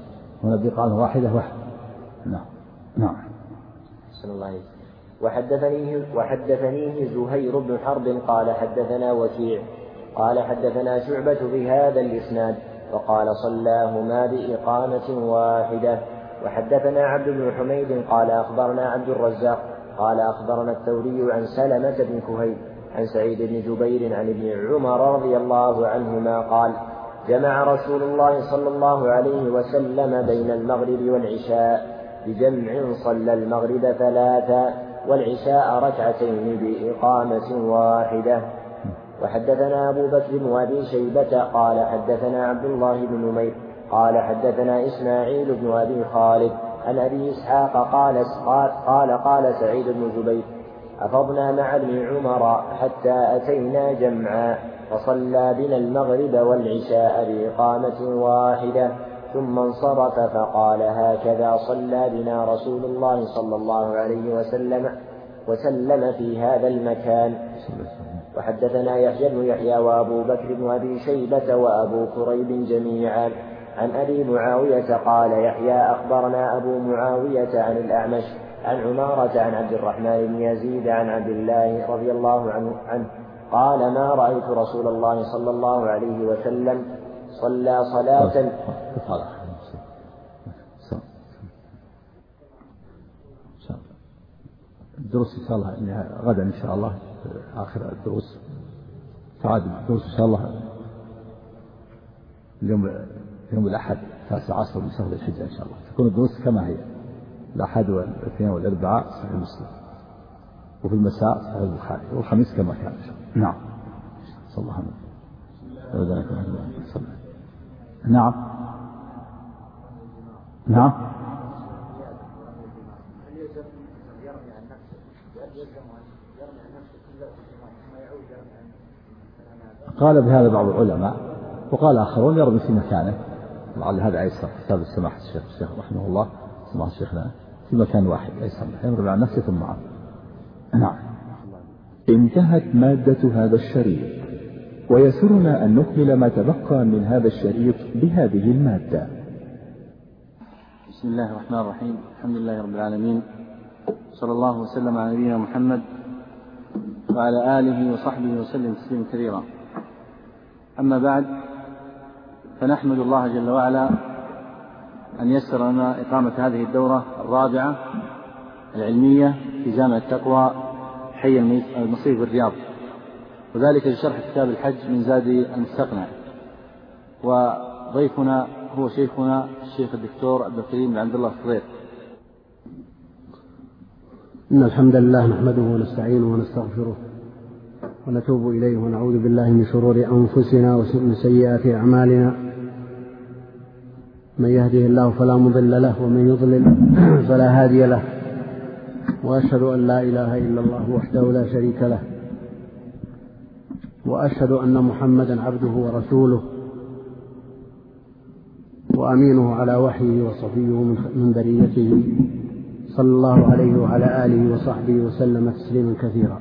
هنا بإقامة واحدة. نعم. نعم. صلى الله عليه وسلم. وحدثنيه زهير بن حرب قال حدثنا وكيع قال حدثنا شعبة بهذا الإسناد وقال صلاهما بإقامة واحدة. وحدثنا عبد بن حميد قال أخبرنا عبد الرزاق قال أخبرنا الثوري عن سلمة بن كهيل عن سعيد بن جبير عن ابن عمر رضي الله عنهما قال جمع رسول الله صلى الله عليه وسلم بين المغرب والعشاء بجمع صلى المغرب 3 والعشاء 2 بإقامة واحدة. وحدثنا أبو بكر وأبي شيبة قال حدثنا عبد الله بن نمير قال حدثنا إسماعيل بن أبي خالد عن أبي إسحاق قال سعيد بن جبير أفضنا مع ابن عمر حتى أتينا جمعا فصلى بنا المغرب والعشاء بإقامة واحدة ثم انصرف فقال هكذا صلى بنا رسول الله صلى الله عليه وسلم في هذا المكان. وحدثنا يحيى بن يحيى وأبو بكر بن أبي شيبة وأبو كريب جميعا عن أبي معاوية قال يحيى أخبرنا أبو معاوية عن الأعمش عن عمارة عن عبد الرحمن بن يزيد عن عبد الله رضي الله عنه قال ما رأيت رسول الله صلى الله عليه وسلم صلى صلاة. الدروس إن شاء الله غدا إن شاء الله آخر الدروس تعاد الدروس إن شاء الله يوم الأحد 19 من شهر الحجة إن شاء الله تكون الدروس كما هي الأحد والاثنين والأربعاء صحيح مسلم وفي المساء صحيح البخاري والخميس كما كان. نعم. صلى الله عليه وسلم. نعم. نعم. قال بهذا بعض العلماء وقال آخرون يرمي في مكانه لعل هذا أيسر كتاب السماحة الشيخ رحمه الله سماحة الشيخنا في مكان واحد أيسر يمر عن نفسه ثم معه. نعم. انتهت مادة هذا الشريط ويسرنا أن نكمل ما تبقى من هذا الشريط بهذه المادة. بسم الله الرحمن الرحيم الحمد لله رب العالمين صلى الله وسلم على نبينا محمد وعلى آله وصحبه وسلم تسليما كثيرا. أما بعد فنحمد الله جل وعلا أن يسر لنا إقامة هذه الدورة الرابعة العلمية في جامع التقوى حي المصيف بالرياض وذلك لشرح كتاب الحج من زاد المستقنع. وضيفنا هو شيخنا الشيخ الدكتور عبد الكريم بن عبد الله الصغير. إن الحمد لله نحمده ونستعينه ونستغفره ونتوب إليه ونعوذ بالله من شرور أنفسنا ومن سيئات أعمالنا من يهده الله فلا مضل له ومن يضلل فلا هادي له وأشهد أن لا إله إلا الله وحده لا شريك له وأشهد أن محمدا عبده ورسوله وأمينه على وحيه وصفيه من بريته صلى الله عليه وعلى آله وصحبه وسلم تسليما كثيرا.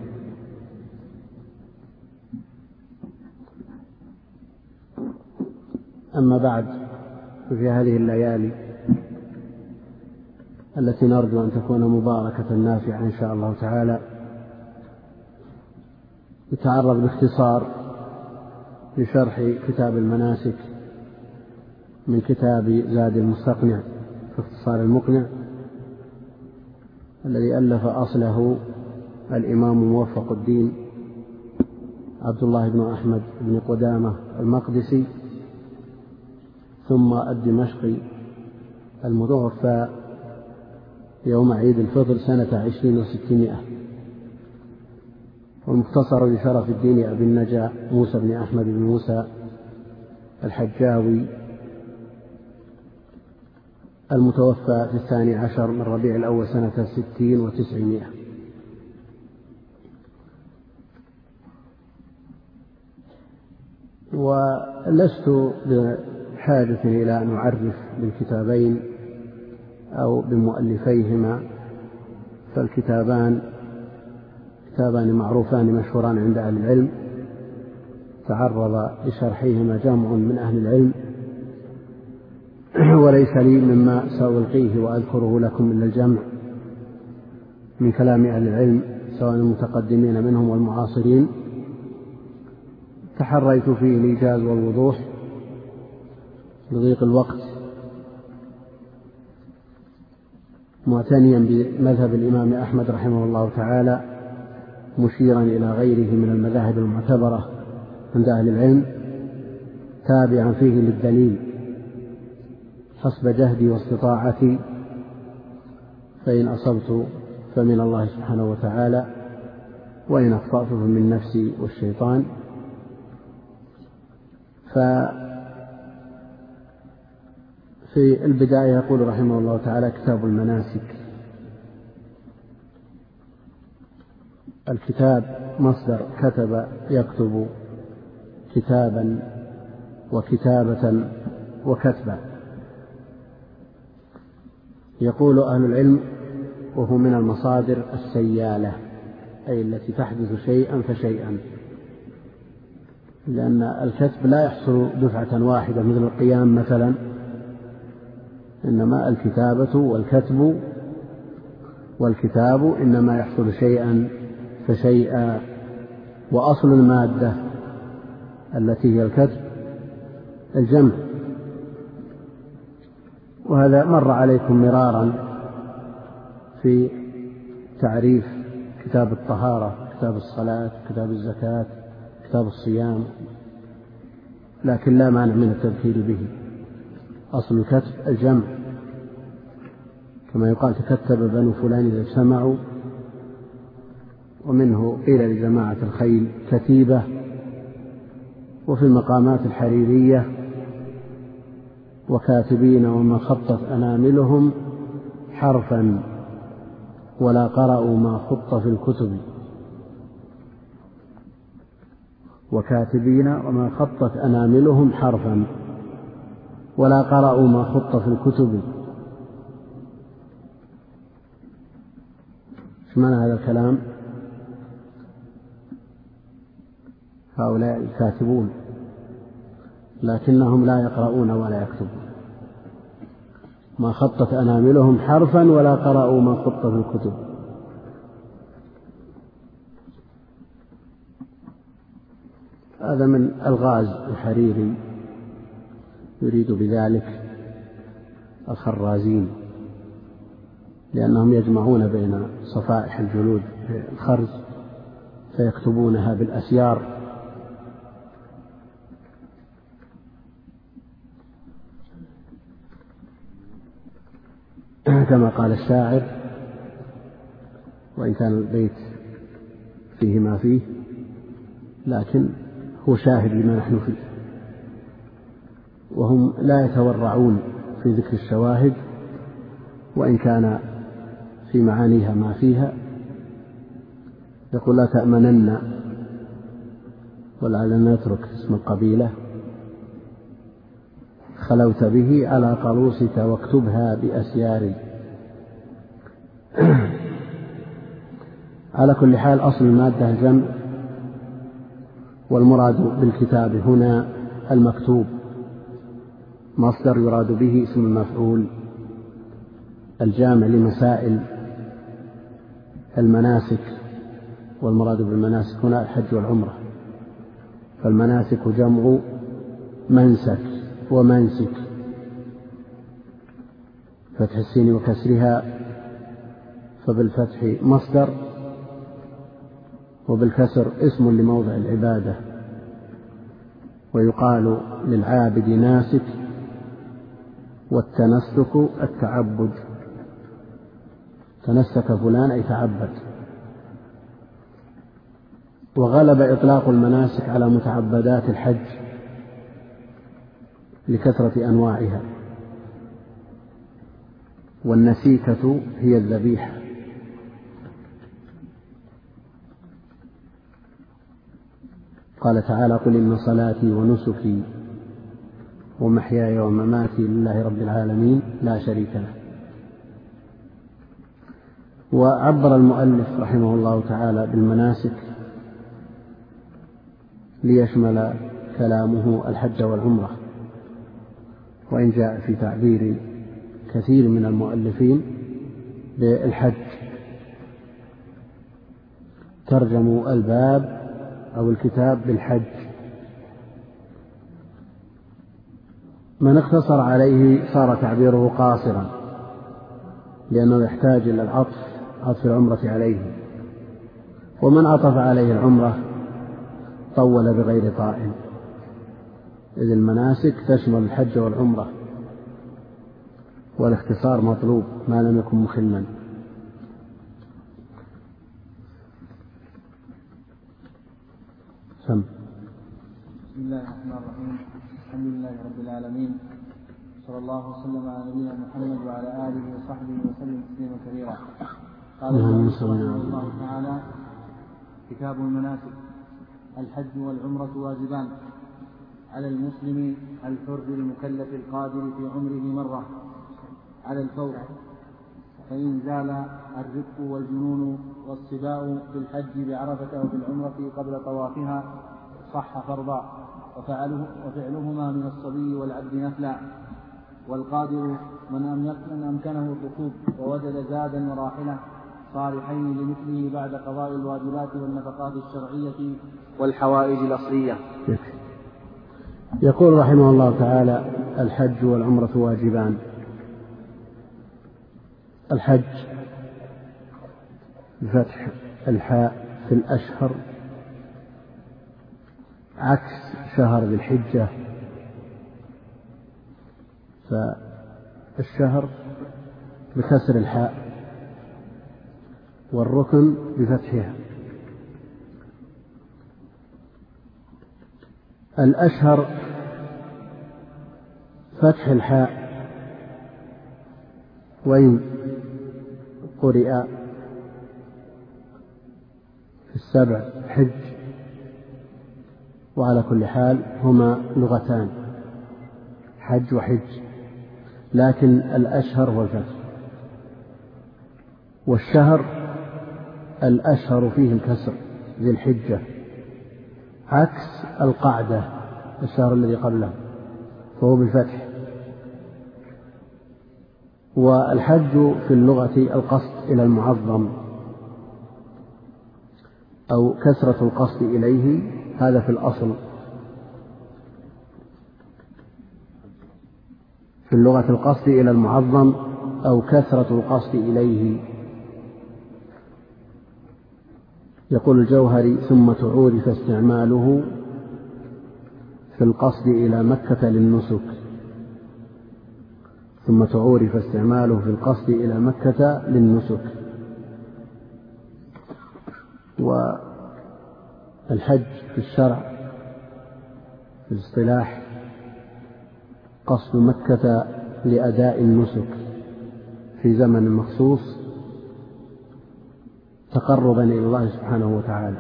أما بعد ففي هذه الليالي التي نرجو أن تكون مباركة نافعة إن شاء الله تعالى نتعرض باختصار لشرح كتاب المناسك من كتاب زاد المستقنع في اختصار المقنع الذي ألف أصله الإمام موفق الدين عبد الله بن أحمد بن قدامة المقدسي ثم الدمشقي المتوفى يوم عيد الفطر سنة 20 و600. والمختصر لشرف الدين أبي النجا موسى بن أحمد بن موسى الحجاوي المتوفى في 12 من ربيع الأول سنة 60 و900. ولست بحاجة إلى أن أعرف بالكتابين أو بمؤلفيهما فالكتابان كتابان معروفان مشهوران عند أهل العلم تعرض لشرحهما جمع من أهل العلم وليس لي مما سألقيه وأذكره لكم إلا الجمع من كلام أهل العلم سواء المتقدمين منهم والمعاصرين، تحريت فيه الإيجاز والوضوح لضيق الوقت، معتنيا بمذهب الإمام أحمد رحمه الله تعالى، مشيرا إلى غيره من المذاهب المعتبرة عند أهل العلم، تابعا فيه للدليل حسب جهدي واستطاعتي، فإن أصبت فمن الله سبحانه وتعالى، وإن أخطأت فمن نفسي والشيطان. في البداية يقول رحمه الله تعالى: كتاب المناسك. الكتاب مصدر كتب يكتب كتابا وكتابة وكتبا. يقول أهل العلم: وهو من المصادر السيالة، أي التي تحدث شيئا فشيئا، لأن الكتب لا يحصل دفعة واحدة مثل القيام مثلا، إنما الكتابة والكتاب إنما يحصل شيئا فشيئا. وأصل المادة التي هي الكتب الجمع، وهذا مر عليكم مرارا في تعريف كتاب الطهارة، كتاب الصلاة، كتاب الزكاة، كتاب الصيام، لكن لا مانع من التذكير به. أصل الكتب الجمع، كما يقال: تكتب بنو فلان إذا اجتمعوا، ومنه قيل لجماعة الخيل كتيبة. وفي المقامات الحريرية: وكاتبين وما خطت أناملهم حرفا ولا قرأوا ما خط في الكتب. وكاتبين وما خطت أناملهم حرفا ولا قرأوا ما خط في الكتب. ايش معنى هذا الكلام؟ هؤلاء الكاتبون لكنهم لا يقرؤون ولا يكتبون. ما خطت أناملهم حرفا ولا قرأوا ما خط في الكتب. هذا من ألغاز الحريري، يريد بذلك الخرازين، لأنهم يجمعون بين صفائح الجلود في الخرز فيكتبونها بالأسيار. كما قال الشاعر: وإن كان البيت فيه ما فيه، لكن هو شاهد لما نحن فيه. وهم لا يتورعون في ذكر الشواهد، وإن كان في معانيها ما فيها. يقول: لا تأمنن، ولعلنا نترك اسم القبيلة، خلوت به على قلوصك واكتبها بأسياري. على كل حال، أصل المادة الجمع، والمراد بالكتاب هنا المكتوب، مصدر يراد به اسم المفعول الجامع لمسائل المناسك. والمراد بالمناسك هنا الحج والعمرة، فالمناسك جمع منسك ومنسك، فتح السين وكسرها، فبالفتح مصدر، وبالكسر اسم لموضع العبادة. ويقال للعابد ناسك، والتنسك التعبد، تنسك فلان أي تعبد. وغلب إطلاق المناسك على متعبدات الحج لكثرة أنواعها، والنسيكة هي الذبيحة. قال تعالى: قل إن صلاتي ونسكي ومحياي ومماتي لله رب العالمين لا شريك له. وعبر المؤلف رحمه الله تعالى بالمناسك ليشمل كلامه الحج والعمرة، وإن جاء في تعبير كثير من المؤلفين بالحج. ترجموا الباب أو الكتاب بالحج. من اقتصر عليه صار تعبيره قاصرا، لأنه يحتاج إلى عطف العمرة عليه، ومن عطف عليه العمرة طول بغير طائل، إذ المناسك تشمل الحج والعمرة، والاختصار مطلوب ما لم يكن مخلا. بسم الله الرحمن الرحيم. الحمد لله رب العالمين، صلى الله وسلم على نبينا محمد وعلى آله وصحبه وسلم تسليما كثيرا. قال الله تعالى: كتاب المناسك. الحج والعمرة واجبان على المسلم الحر المكلف القادر في عمره مرة على الفور، فإن زال الرق والجنون والصباء في الحج بعرفة أو في العمرة قبل طوافها صح فرضا، وفعلهما من الصبي والعبد نفلا. والقادر من أمكنه الركوب ووجد زادا وراحلة صالحين لمثله بعد قضاء الواجبات والنفقات الشرعية والحوائج الأصلية. يقول رحمه الله تعالى: الحج والعمرة واجبان. الحج بفتح الحاء في الأشهر عكس شهر ذي الحجة، فالشهر بكسر الحاء والركن بفتحها. الأشهر فتح الحاء، وإن قرئ في السبع حج، وعلى كل حال هما لغتان حج وحج، لكن الأشهر هو الفتح. والشهر الأشهر فيه الكسر ذي الحجة، عكس القعدة الشهر الذي قبله فهو بالفتح. والحج في اللغة القصد إلى المعظم أو كثرة القصد إليه، هذا في الأصل في اللغة القصد إلى المعظم أو كثرة القصد إليه. يقول الجوهري: ثم تعورف استعماله في القصد إلى مكة للنسك. ثم تعورف استعماله في القصد إلى مكة للنسك. والحج في الشرع في الاصطلاح قصد مكة لأداء النسك في زمن مخصوص تقربا إلى الله سبحانه وتعالى.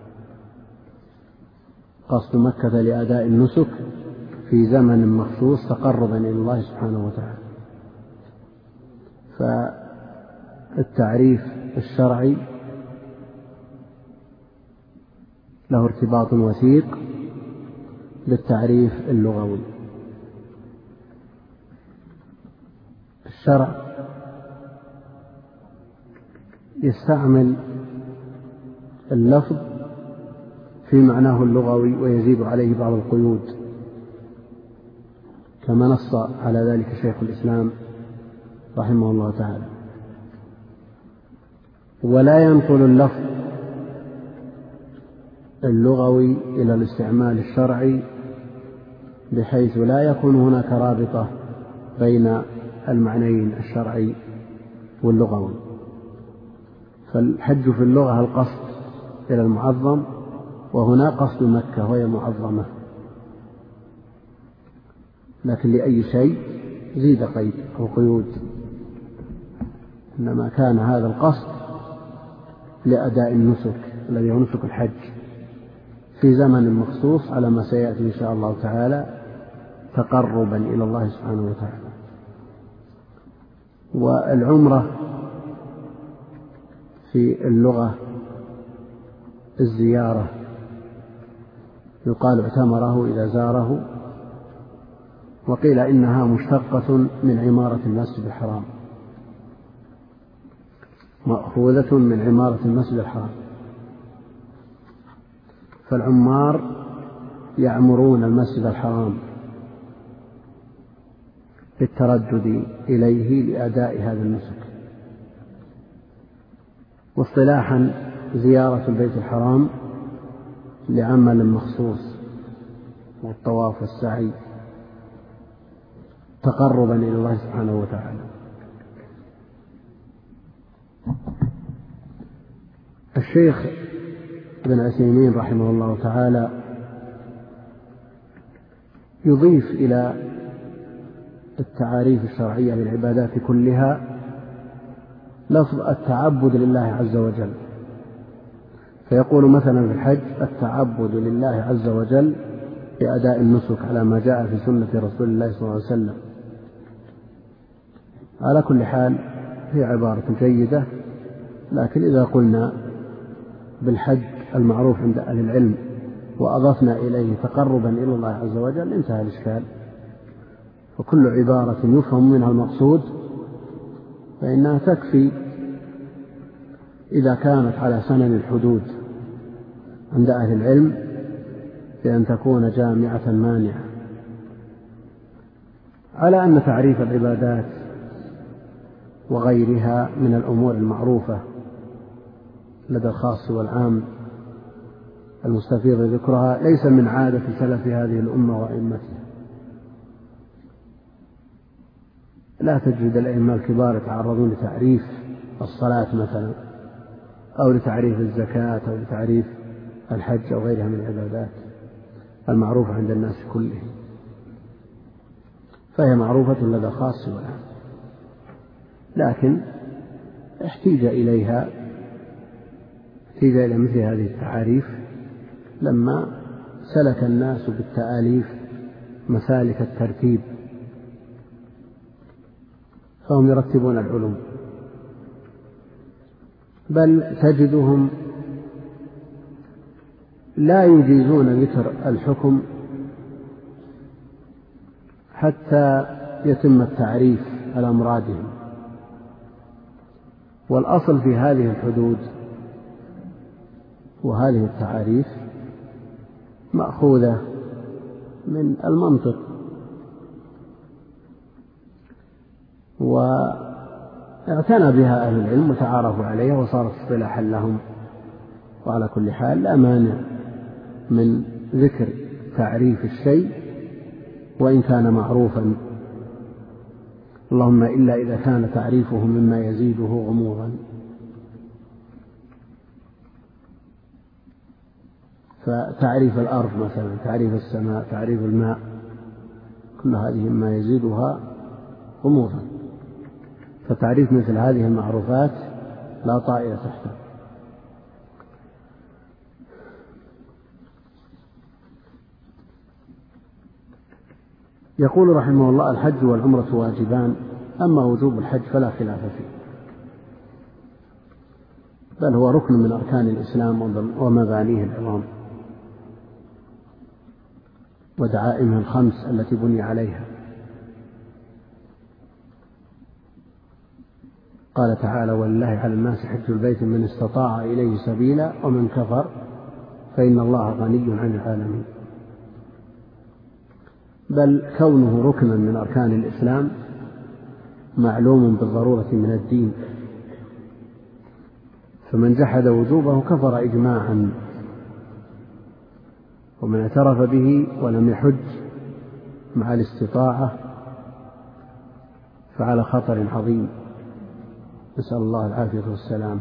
قصد مكة لأداء النسك في زمن مخصوص تقربا إلى الله سبحانه وتعالى. فالتعريف الشرعي له ارتباط وثيق بالتعريف اللغوي. الشرع يستعمل اللفظ في معناه اللغوي ويزيد عليه بعض القيود، كما نص على ذلك شيخ الإسلام رحمه الله تعالى. ولا ينقل اللفظ اللغوي إلى الاستعمال الشرعي بحيث لا يكون هناك رابطة بين المعنيين الشرعي واللغوي. فالحج في اللغة القصد إلى المعظم، وهنا قصد مكة وهي معظمة، لكن لأي شيء زيد قيد أو قيود، إنما كان هذا القصد لأداء النسك الذي هو نسك الحج في زمن مخصوص على ما سيأتي إن شاء الله تعالى تقربا إلى الله سبحانه وتعالى. والعمرة في اللغة الزيارة، يقال اعتمره إذا زاره، وقيل إنها مشتقة من عمارة المسجد الحرام، مأخوذة من عمارة المسجد الحرام. فالعمار يعمرون المسجد الحرام للتردد إليه لأداء هذا النسك. واصطلاحا زيارة البيت الحرام لعمل مخصوص والطواف والسعي تقربا إلى الله سبحانه وتعالى. الشيخ ابن عثيمين رحمه الله تعالى يضيف إلى التعاريف الشرعية للعبادات كلها لفظ التعبد لله عز وجل، فيقول مثلا في الحج التعبد لله عز وجل بأداء النسك على ما جاء في سنة رسول الله صلى الله عليه وسلم. على كل حال هي عبارة جيدة، لكن إذا قلنا بالحج المعروف عند أهل العلم وأضفنا إليه تقربا إلى الله عز وجل انتهى الإشكال. وكل عبارة يفهم منها المقصود فإنها تكفي إذا كانت على سنن الحدود عند أهل العلم بأن تكون جامعة مانعة. على أن تعريف العبادات وغيرها من الأمور المعروفة لدى الخاص والعام المستفيض ذكرها ليس من عادة سلف هذه الأمة وأئمتها. لا تجد الأئمة الكبار يتعرضون لتعريف الصلاة مثلا أو لتعريف الزكاة أو لتعريف الحج أو غيرها من العبادات المعروفة عند الناس كلهم، فهي معروفة لدى الخاص والعام، لكن احتيج إلى مثل هذه التعاريف لما سلك الناس بالتآليف مسالك الترتيب، فهم يرتبون العلوم، بل تجدهم لا يجيزون ذكر الحكم حتى يتم التعريف على مرادهم. والأصل في هذه الحدود وهذه التعاريف مأخوذة من المنطق، واعتنى بها أهل العلم وتعارفوا عليها وصارت اصطلاحا لهم. وعلى كل حال لا مانع من ذكر تعريف الشيء وإن كان معروفا، اللهم إلا إذا كان تعريفه مما يزيده غموضا. فتعريف الأرض مثلا، تعريف السماء، تعريف الماء، كل هذه مما يزيدها غموضا، فتعريف مثل هذه المعروفات لا طائل تحته. يقول رحمه الله: الحج والعمرة واجبان، أما وجوب الحج فلا خلاف فيه، بل هو ركن من أركان الإسلام ومبانيه العظام ودعائمه الخمس التي بني عليها. قال تعالى: ولله على الناس حج البيت من استطاع إليه سبيلا ومن كفر فإن الله غني عن العالمين. بل كونه ركنا من أركان الإسلام معلوم بالضرورة من الدين، فمن جحد وجوبه كفر إجماعا، ومن اعترف به ولم يحج مع الاستطاعة فعلى خطر عظيم، نسأل الله العافية والسلامة.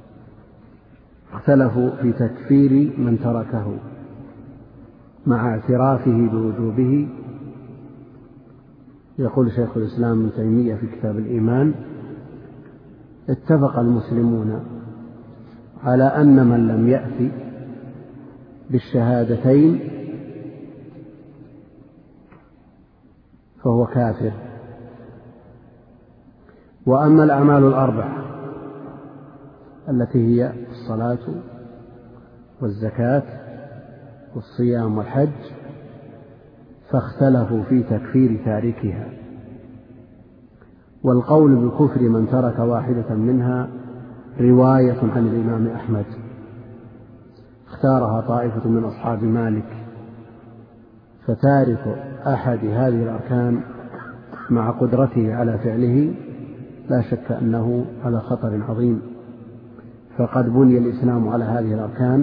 اختلفوا في تكفير من تركه مع اعترافه بوجوبه. يقول شيخ الإسلام ابن تيمية في كتاب الإيمان: اتفق المسلمون على أن من لم يأتي بالشهادتين فهو كافر. وأما الأعمال الأربع التي هي الصلاة والزكاة والصيام والحج فاختلفوا في تكفير تاركها. والقول بكفر من ترك واحدة منها رواية عن الإمام أحمد، اختارها طائفة من أصحاب مالك، فتارك أحد هذه الأركان مع قدرته على فعله لا شك أنه على خطر عظيم، فقد بني الإسلام على هذه الأركان،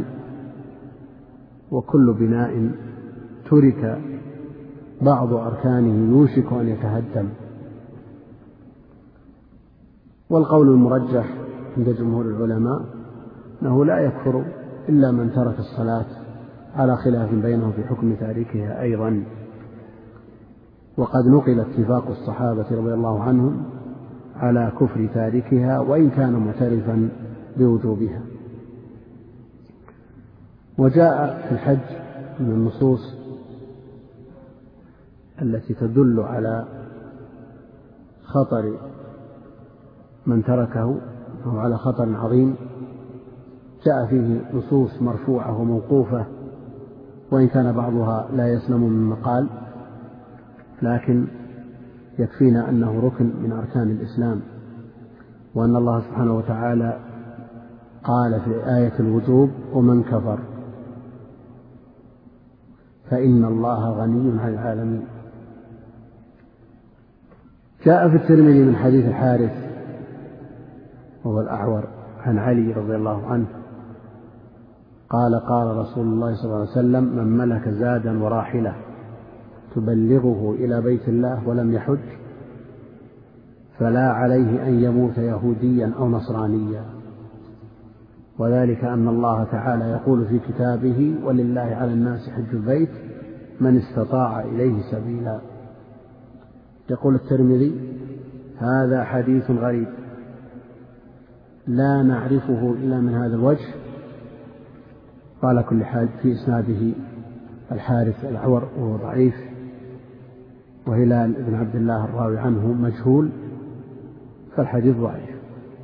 وكل بناء ترك بعض أركانه يوشك أن يتهدم. والقول المرجح عند جمهور العلماء أنه لا يكفر إلا من ترك الصلاة، على خلاف بينهم في حكم تاركها أيضا. وقد نقل اتفاق الصحابة رضي الله عنهم على كفر تاركها وإن كان معترفا بوجوبها. وجاء في الحج من النصوص التي تدل على خطر من تركه أو على خطر عظيم، جاء فيه نصوص مرفوعة وموقوفة، وإن كان بعضها لا يسلم من مقال، لكن يكفينا أنه ركن من أركان الإسلام، وأن الله سبحانه وتعالى قال في آية الوجوب: ومن كفر فإن الله غني عن العالمين. جاء في الترمذي من حديث الحارث وهو الأعور عن علي رضي الله عنه قال: قال رسول الله صلى الله عليه وسلم: من ملك زادا وراحلة تبلغه إلى بيت الله ولم يحج فلا عليه أن يموت يهوديا أو نصرانيا. وذلك أن الله تعالى يقول في كتابه: ولله على الناس حج البيت من استطاع إليه سبيلا. يقول الترمذي: هذا حديث غريب لا نعرفه إلا من هذا الوجه. قال كل حال في إسناده الحارث الأعور وهو ضعيف، وهلال بن عبد الله الراوي عنه مجهول، فالحديث ضعيف.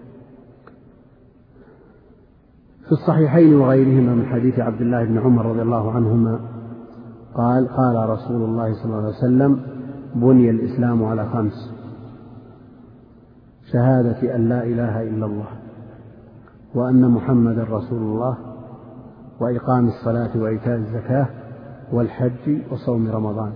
في الصحيحين وغيرهما من حديث عبد الله بن عمر رضي الله عنهما قال: قال رسول الله صلى الله عليه وسلم: بني الإسلام على 5: شهادة أن لا إله إلا الله وأن محمدا رسول الله وإقام الصلاة وإيتاء الزكاة والحج وصوم رمضان.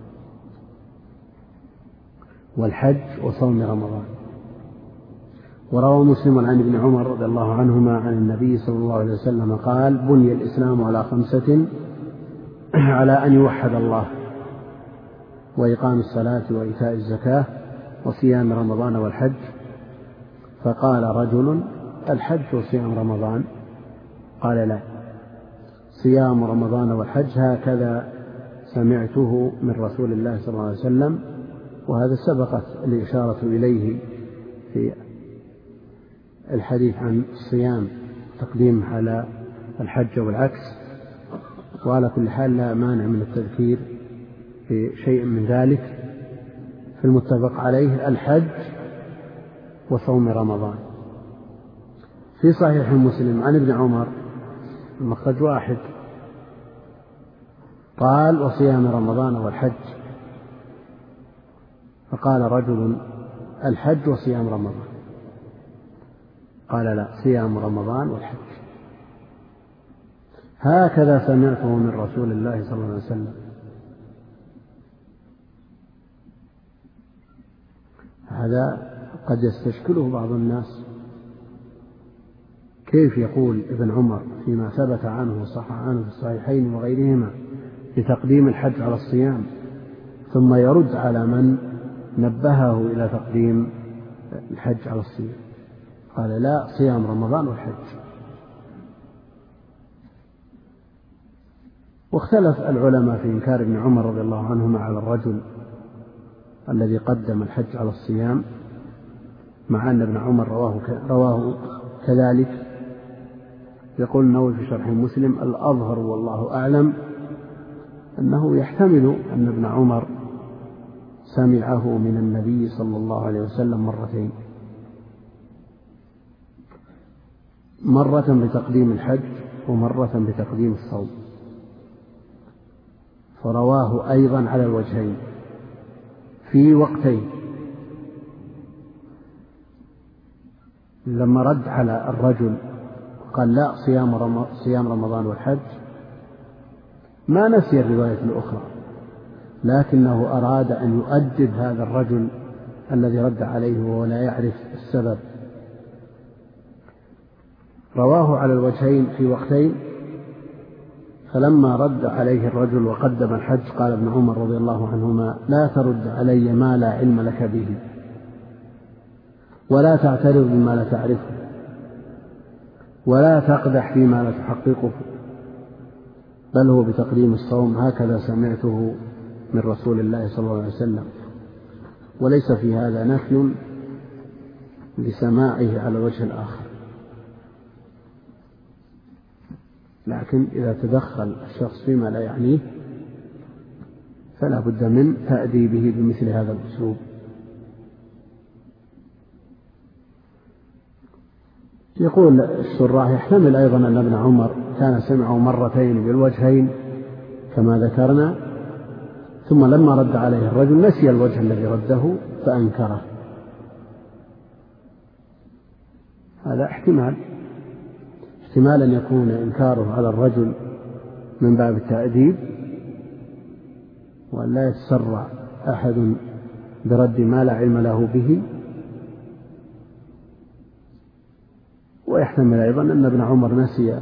وروى مسلم عن ابن عمر رضي الله عنهما عن النبي صلى الله عليه وسلم قال: بني الإسلام على 5: على أن يوحد الله وإقام الصلاة وإيتاء الزكاة وصيام رمضان والحج. فقال رجل: الحج وصيام رمضان؟ قال: لا، صيام رمضان والحج هكذا سمعته من رسول الله صلى الله عليه وسلم. وهذا سبقت الإشارة إليه في الحديث عن الصيام، تقديم على الحج والعكس. وعلى كل حال لا مانع من التذكير في شيء من ذلك في المتفق عليه: الحج وصوم رمضان. في صحيح مسلم عن ابن عمر المخرج واحد قال: وصيام رمضان والحج. فقال رجل: الحج وصيام رمضان؟ قال: لا، صيام رمضان والحج. هكذا سمعته من رسول الله صلى الله عليه وسلم. هذا قد يستشكله بعض الناس، كيف يقول ابن عمر فيما ثبت عنه وصح عنه في الصحيحين وغيرهما بتقديم الحج على الصيام، ثم يرد على من نبهه إلى تقديم الحج على الصيام؟ قال: لا، صيام رمضان والحج. واختلف العلماء في إنكار ابن عمر رضي الله عنهما على الرجل الذي قدم الحج على الصيام، مع أن ابن عمر رواه كذلك. يقول النووي في شرح مسلم: الأظهر والله أعلم أنه يحتمل أن ابن عمر سمعه من النبي صلى الله عليه وسلم مرتين، مرة بتقديم الحج ومرة بتقديم الصوم. فرواه أيضا على الوجهين في وقتين. لما رد على الرجل قال لا صيام رمضان والحج ما نسي الرواية الأخرى، لكنه أراد أن يؤدب هذا الرجل الذي رد عليه وهو لا يعرف السبب. رواه على الوجهين في وقتين. فلما رد عليه الرجل وقدم الحج قال ابن عمر رضي الله عنهما لا ترد علي ما لا علم لك به ولا تعترض بما لا تعرفه ولا تقدح فيما لا تحققه، بل هو بتقديم الصوم، هكذا سمعته من رسول الله صلى الله عليه وسلم. وليس في هذا نفي لسماعه على الوجه الآخر، لكن إذا تدخل الشخص فيما لا يعنيه فلا بد من تأديبه بمثل هذا الأسلوب. يقول الشراح يحتمل أيضا أن ابن عمر كان سمعه مرتين بالوجهين كما ذكرنا، ثم لما رد عليه الرجل نسي الوجه الذي رده فأنكره. هذا احتمال أن يكون إنكاره على الرجل من باب التأديب وأن لا يتسرع أحد برد ما لا علم له به، ويحتمل أيضا أن ابن عمر نسي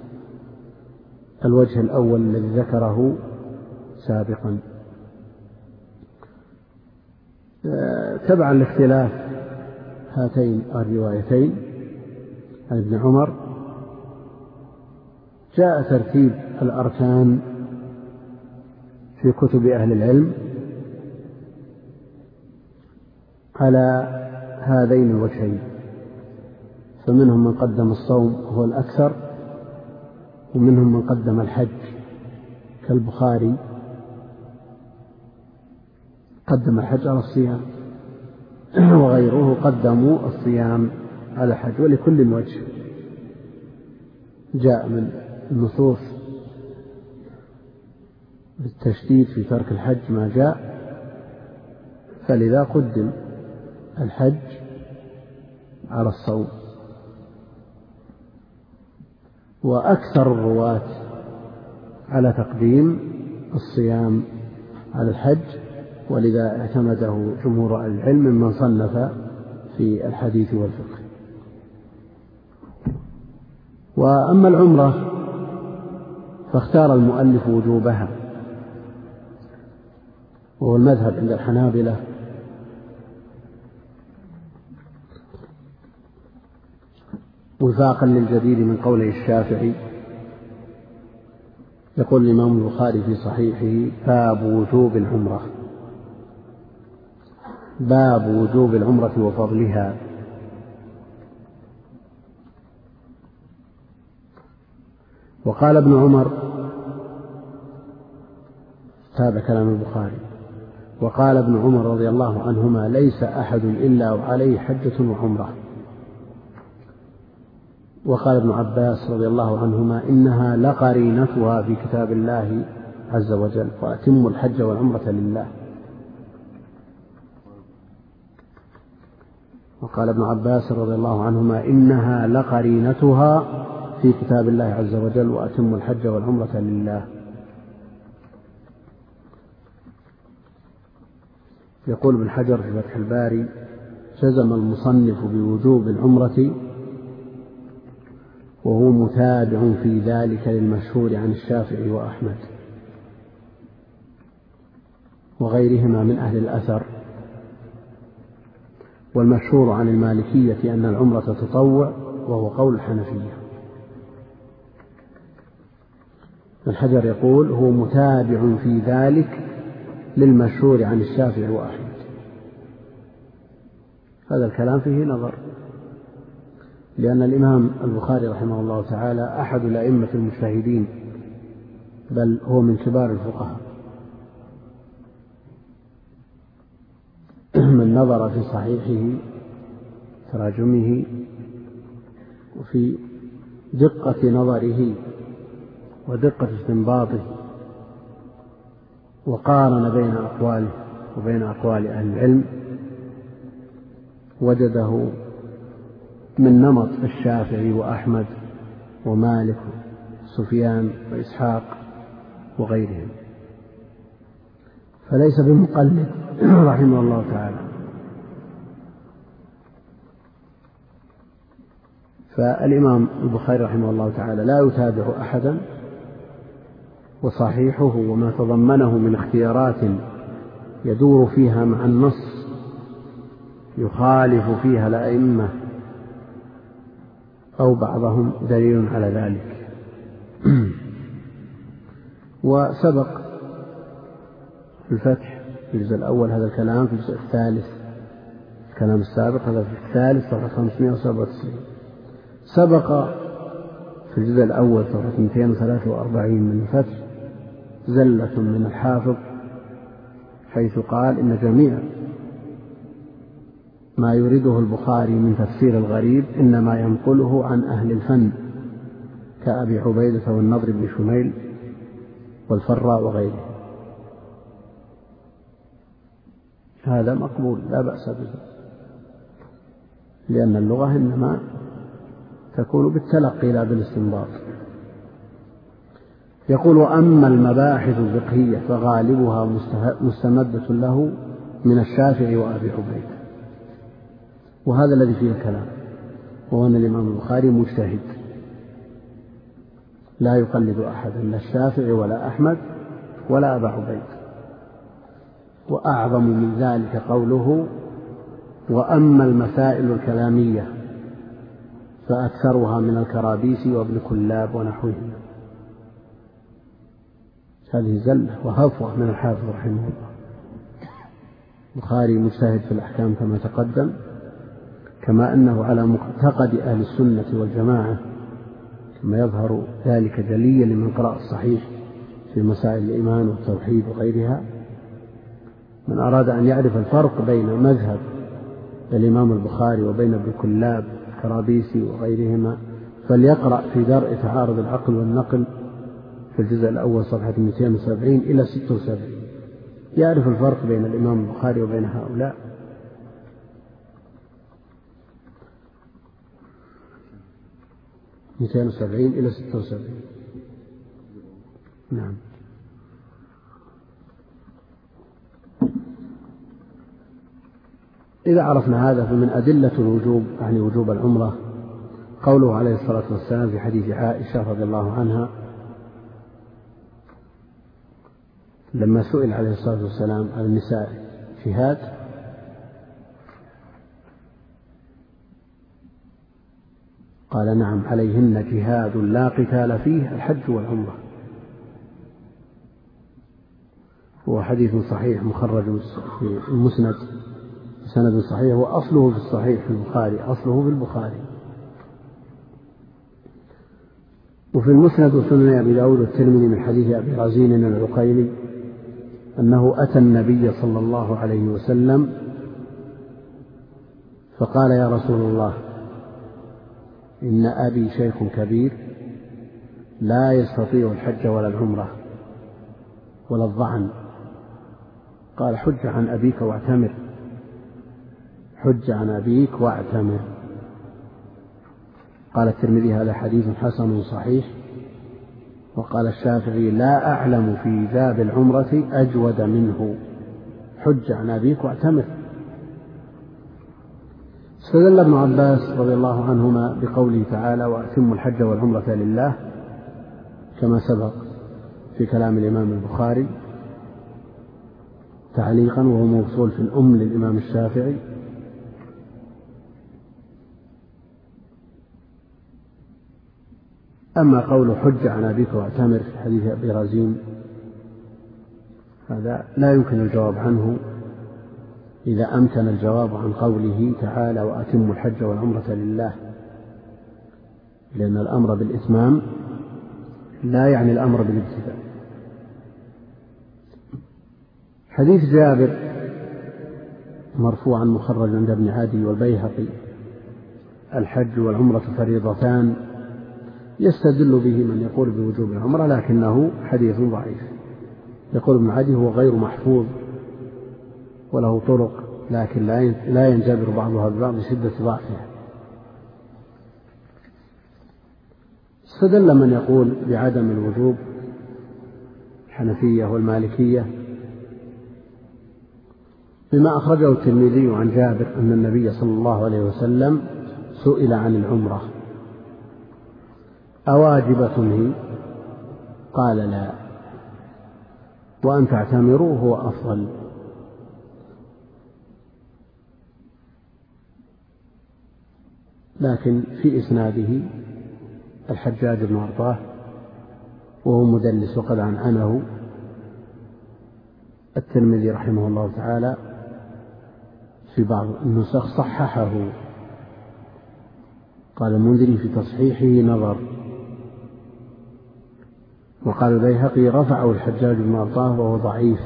الوجه الأول الذي ذكره سابقا. تبعا لاختلاف هاتين الروايتين عن ابن عمر جاء ترتيب الأركان في كتب أهل العلم على هذين الوجهين، فمنهم من قدم الصوم وهو الأكثر، ومنهم من قدم الحج كالبخاري قدم الحج على الصيام، وغيره قدموا الصيام على الحج. ولكل وجه جاء من النصوص بالتشديد في ترك الحج ما جاء، فلذا قدم الحج على الصوم. وأكثر الرواة على تقديم الصيام على الحج، ولذا اعتمده جمهور العلم ممن صنف في الحديث والفقه. وأما العمرة فاختار المؤلف وجوبها، وهو المذهب عند الحنابلة، وفاقا للجديد من قوله الشافعي. يقول الإمام البخاري في صحيحه باب وجوب العمرة، باب وجوب العمرة وفضلها. وقال ابن عمر، هذا كلام البخاري، وقال ابن عمر رضي الله عنهما ليس أحد إلا وعليه حجة وعمرة. وقال ابن عباس رضي الله عنهما إنها لقرينتها في كتاب الله عز وجل، وأتموا الحج والعمرة لله. وقال ابن عباس رضي الله عنهما إنها لقرينتها في كتاب الله عز وجل، وأتموا الحج والعمرة لله. يقول ابن حجر في فتح الباري جزم المصنف بوجوب العمرة، وهو متابع في ذلك للمشهور عن الشافعي وأحمد وغيرهما من أهل الأثر. والمشهور عن المالكية أن العمرة تطوع، وهو قول الحنفية. الحجر يقول هو متابع في ذلك للمشهور عن الشافعي وأحمد. هذا الكلام فيه نظر، لأن الإمام البخاري رحمه الله تعالى أحد الأئمة المجتهدين، بل هو من كبار الفقهاء. من نظر في صحيحه تراجمه وفي دقة نظره ودقة استنباطه وقارن بين أقواله وبين أقوال أهل العلم وجده من نمط الشافعي وأحمد ومالك وسفيان وإسحاق وغيرهم، فليس بمقلد رحمه الله تعالى. فالإمام البخاري رحمه الله تعالى لا يتابع أحدا، وصحيحه وما تضمنه من اختيارات يدور فيها مع النص يخالف فيها الأئمة أو بعضهم دليل على ذلك. وسبق في الفتح في الجزء الأول هذا الكلام، في الجزء الثالث الكلام السابق هذا في الثالث صفحة 597. سبق في الجزء الأول صفحة 243 من الفتح زلة من الحافظ حيث قال إن جميع ما يريده البخاري من تفسير الغريب إنما ينقله عن أهل الفن كأبي عبيدة والنضر بن شميل والفراء وغيره. هذا مقبول لا بأس به، لأن اللغة إنما تكون بالتلقي لا بالاستنباط. يقول: وأما المباحث الفقهية فغالبها مستمدة له من الشافعي وأبي عبيدة. وهذا الذي فيه الكلام، وهو أن الإمام البخاري مجتهد لا يقلد أحدا، لا الشافعي ولا أحمد ولا أبا عبيد. وأعظم من ذلك قوله: وأما المسائل الكلامية فأكثرها من الكرابيسي وابن كلاب ونحوهم. هذه زلة وهفوة من الحافظ رحمه الله. البخاري مجتهد في الأحكام كما تقدم، كما أنه على معتقد أهل السنة والجماعة، كما يظهر ذلك جليا لمن قرأ الصحيح في مسائل الإيمان والتوحيد وغيرها. من أراد أن يعرف الفرق بين مذهب الإمام البخاري وبين ابن كلاب الكرابيسي وغيرهما فليقرأ في درء تعارض العقل والنقل في الجزء الأول صفحة 270 إلى 76، يعرف الفرق بين الإمام البخاري وبين هؤلاء. من 270 إلى 76. نعم. إذا عرفنا هذا فمن أدلة الوجوب، يعني وجوب العمرة، قوله عليه الصلاة والسلام في حديث عائشة رضي الله عنها لما سئل عليه الصلاة والسلام عن النساء جهاد قال: نعم عليهن جهاد لا قتال فيه الحج والعمرة. هو حديث صحيح مخرج في المسند سند صحيح، وأصله في الصحيح في البخاري، أصله في البخاري. وفي المسند وسنن أبي داود والترمذي من حديث أبي رزين العقيلي أنه أتى النبي صلى الله عليه وسلم فقال: يا رسول الله، إن أبي شيخ كبير لا يستطيع الحج ولا العمرة ولا الظعن. قال: حج عن أبيك واعتمر، حج عن أبيك واعتمر. قال الترمذي: هذا حديث حسن صحيح. وقال الشافعي: لا أعلم في باب العمرة أجود منه، حج عن أبيك واعتمر. استدل ابن عباس رضي الله عنهما بقوله تعالى: وأتموا الحج والعمرة لله، كما سبق في كلام الإمام البخاري تعليقا، وهو موصول في الأم للإمام الشافعي. أما قول حج عن أبيك واعتمر في حديث أبي رزين هذا لا يمكن الجواب عنه إذا أمكن الجواب عن قوله تعالى: وأتموا الحج والعمرة لله، لأن الأمر بالإتمام لا يعني الأمر بالابتداء. حديث جابر مرفوعا مخرج عند ابن عدي والبيهقي: الحج والعمرة فريضتان، يستدل به من يقول بوجوب العمرة، لكنه حديث ضعيف يقول ابن عدي هو غير محفوظ وله طرق، لكن لا ينجبر بعضها ببعض لشدة ضعفها. استدل من يقول بعدم الوجوب الحنفية والمالكية بما أخرجه الترمذي عن جابر أن النبي صلى الله عليه وسلم سئل عن العمرة أواجبة هي؟ قال لا، وأن تعتمروا هو أفضل. لكن في إسناده الحجاج بن أرطاه وهو مدلس وقد عنعنه الترمذي رحمه الله تعالى في بعض النسخ صححه، قال المنذري في تصحيحه نظر، وقال البيهقي رفعه الحجاج بن أرطاه وهو ضعيف،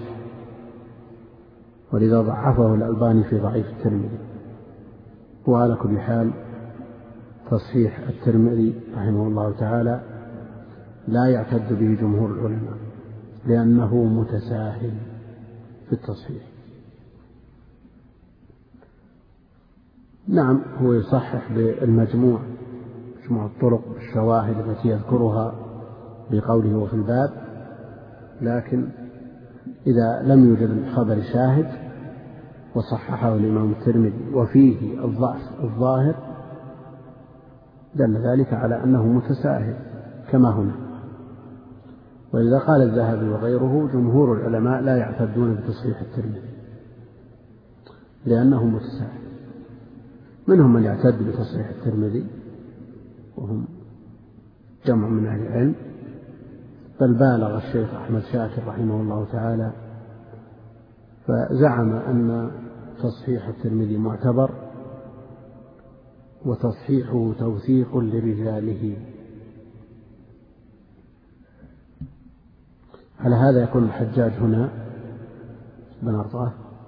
ولذا ضعفه الألباني في ضعيف الترمذي. وعلى كل حال تصحيح الترمذي رحمه الله تعالى لا يعتد به جمهور العلماء لأنه متساهل في التصحيح. نعم هو يصحح بالمجموع، مجموع الطرق الشواهد التي يذكرها بقوله وفي الباب، لكن إذا لم يوجد الخبر شاهد وصححه الإمام الترمذي وفيه الضعف الظاهر دل ذلك على أنه متساهل كما هنا. ولذا قال الذهبي وغيره جمهور العلماء لا يعتدون بتصحيح الترمذي لأنه متساهل. منهم من يعتد بتصحيح الترمذي وهم جمع من أهل العلم، بل بالغ الشيخ أحمد شاكر رحمه الله تعالى فزعم أن تصحيح الترمذي معتبر وتصحيحه توثيق لرجاله. على هذا يكون الحجاج هنا بن أرطاه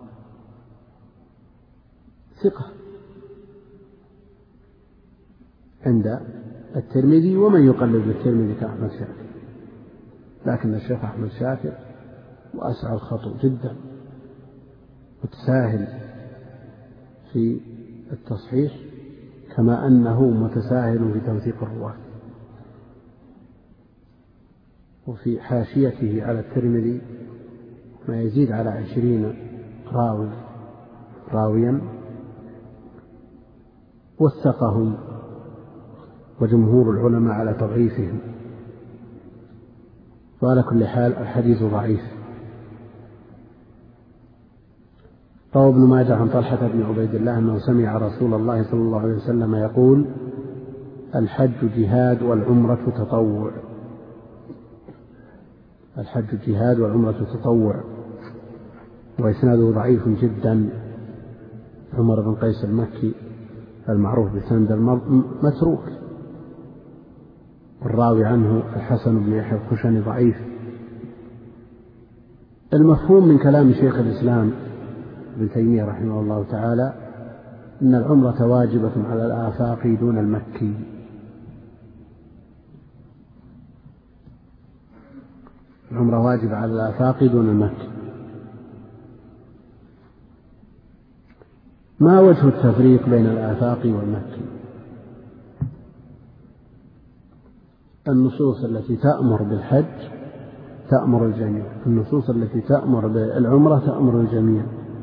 ثقة عند الترمذي ومن يقلد الترمذي كأحمد شاكر، لكن الشيخ أحمد شاكر واسع الخطو جدا متساهل في التصحيح كما أنه متساهل في توثيق الرواة. وفي حاشيته على الترمذي ما يزيد على 20 راويا وثقهم وجمهور العلماء على تضعيفهم. وعلى كل حال الحديث ضعيف. روى ابن ماجه عن طلحة بن عبيد الله أنه سمع رسول الله صلى الله عليه وسلم يقول: الحج جهاد والعمرة تطوع. الحج جهاد والعمرة تطوع. وإسناده ضعيف جدا. عمر بن قيس المكي المعروف بسند متروك، الراوي عنه الحسن بن يحيى الخشني ضعيف. المفهوم من كلام شيخ الإسلام ابن تيمية رحمه الله تعالى أن العمرة واجبة على الآفاق دون المكي. العمرة واجبة على الآفاق دون المكي. ما وجه التفريق بين الآفاق والمكي؟ النصوص التي تأمر بالحج تأمر الجميع، النصوص التي تأمر بالعمرة تأمر الجميع.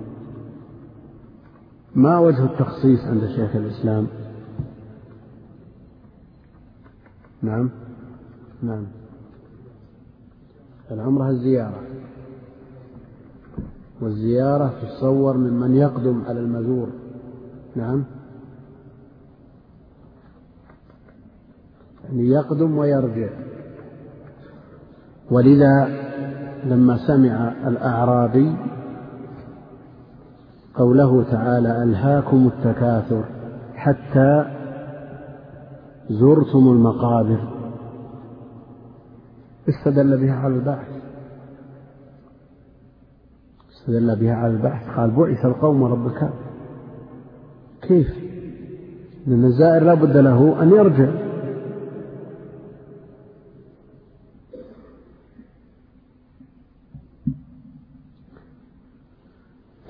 ما وجه التخصيص عند شيخ الإسلام؟ نعم العمرة الزيارة، والزيارة تتصور ممن يقدم على المزور. نعم يعني يقدم ويرجع. ولذا لما سمع الأعرابي قوله تعالى: ألهاكم التكاثر حتى زرتم المقابر، استدل بها على البعث. استدل بها على البعث، قال: بعث القوم رب الكعبة. كيف؟ لأن الزائر لا بد له أن يرجع.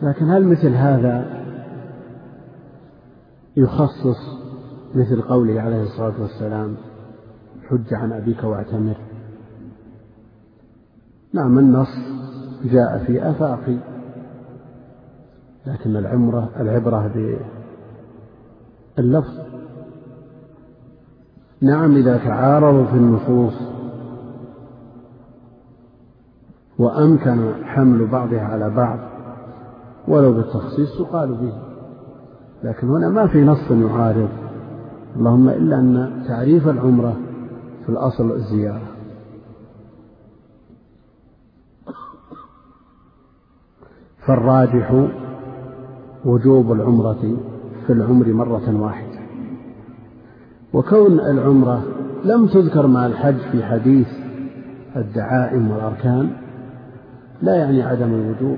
لكن هل مثل هذا يخصص مثل قوله عليه الصلاة والسلام حج عن أبيك واعتمر؟ نعم النص جاء في آفاقي، لكن العبرة باللفظ. نعم إذا تعارض في النصوص وأمكن حمل بعضها على بعض ولو بالتخصيص يقال به، لكن هنا ما في نص يعارض، اللهم إلا أن تعريف العمرة في الأصل الزيارة. فالراجح وجوب العمرة في العمر مرة واحدة، وكون العمرة لم تذكر مع الحج في حديث الدعائم والأركان لا يعني عدم الوجوب،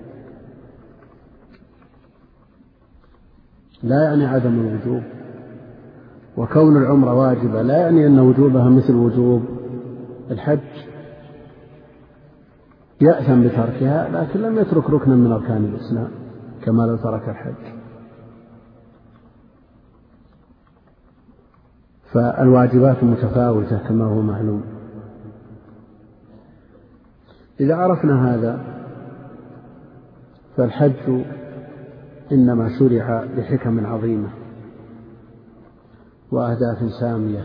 لا يعني عدم الوجوب. وكون العمرة واجبة لا يعني أن وجوبها مثل وجوب الحج، يأثم بتركها لكن لم يترك ركنا من أركان الإسلام كما لو ترك الحج. فالواجبات متفاوتة كما هو معلوم. إذا عرفنا هذا فالحج إنما شرع لحكم عظيمة وأهداف سامية،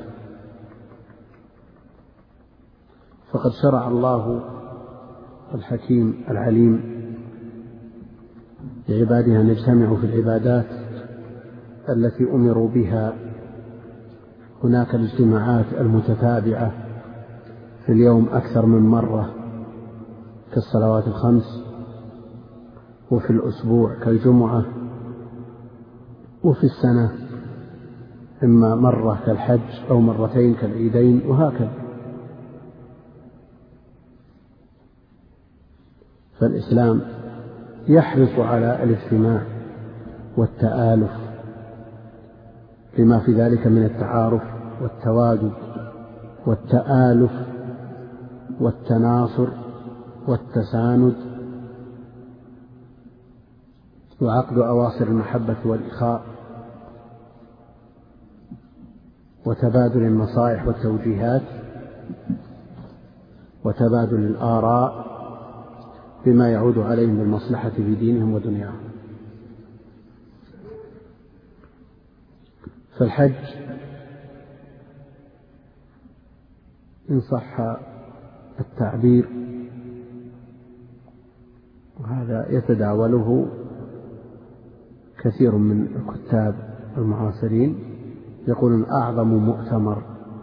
فقد شرع الله الحكيم العليم لعباده أن يجتمعوا في العبادات التي أمروا بها. هناك الاجتماعات المتتابعة في اليوم أكثر من مرة كالصلوات الخمس، وفي الأسبوع كالجمعة، وفي السنة إما مرة كالحج أو مرتين كالعيدين، وهكذا. فالإسلام يحرص على الاجتماع والتآلف لما في ذلك من التعارف والتوادد والتآلف والتناصر والتساند وعقد أواصر المحبة والإخاء وتبادل النصائح والتوجيهات وتبادل الآراء بما يعود عليهم بالمصلحة في دينهم ودنياهم. فالحج إن صح التعبير، وهذا يتداوله كثير من الكتاب المعاصرين، يقولون أعظم مؤتمر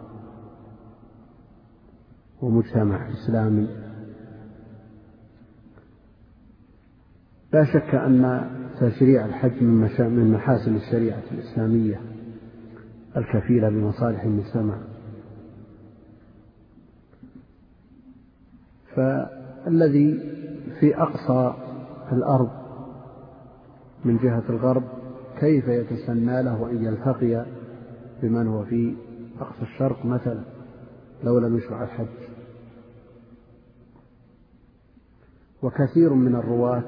ومجتمع إسلامي. لا شك أن تشريع الحج من محاسن الشريعة الإسلامية الكفيلة بمصالح المجتمع. فالذي في أقصى الأرض من جهة الغرب كيف يتسنى له أن يلتقي بمن هو في أقصى الشرق مثلا لو لم يشرع الحج؟ وكثير من الرواة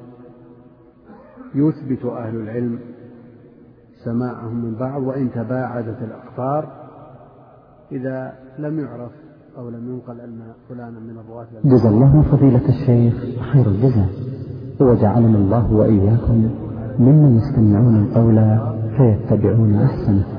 يثبت أهل العلم سماعهم من بعض وإن تباعدت الأقطار إذا لم يعرف أو لم ينقل أن فلانا من الرواة. جزا الله فضيلة الشيخ خير الجزاء، وجعلنا الله وإياكم ممن يستمعون القول فيتبعون أحسنه.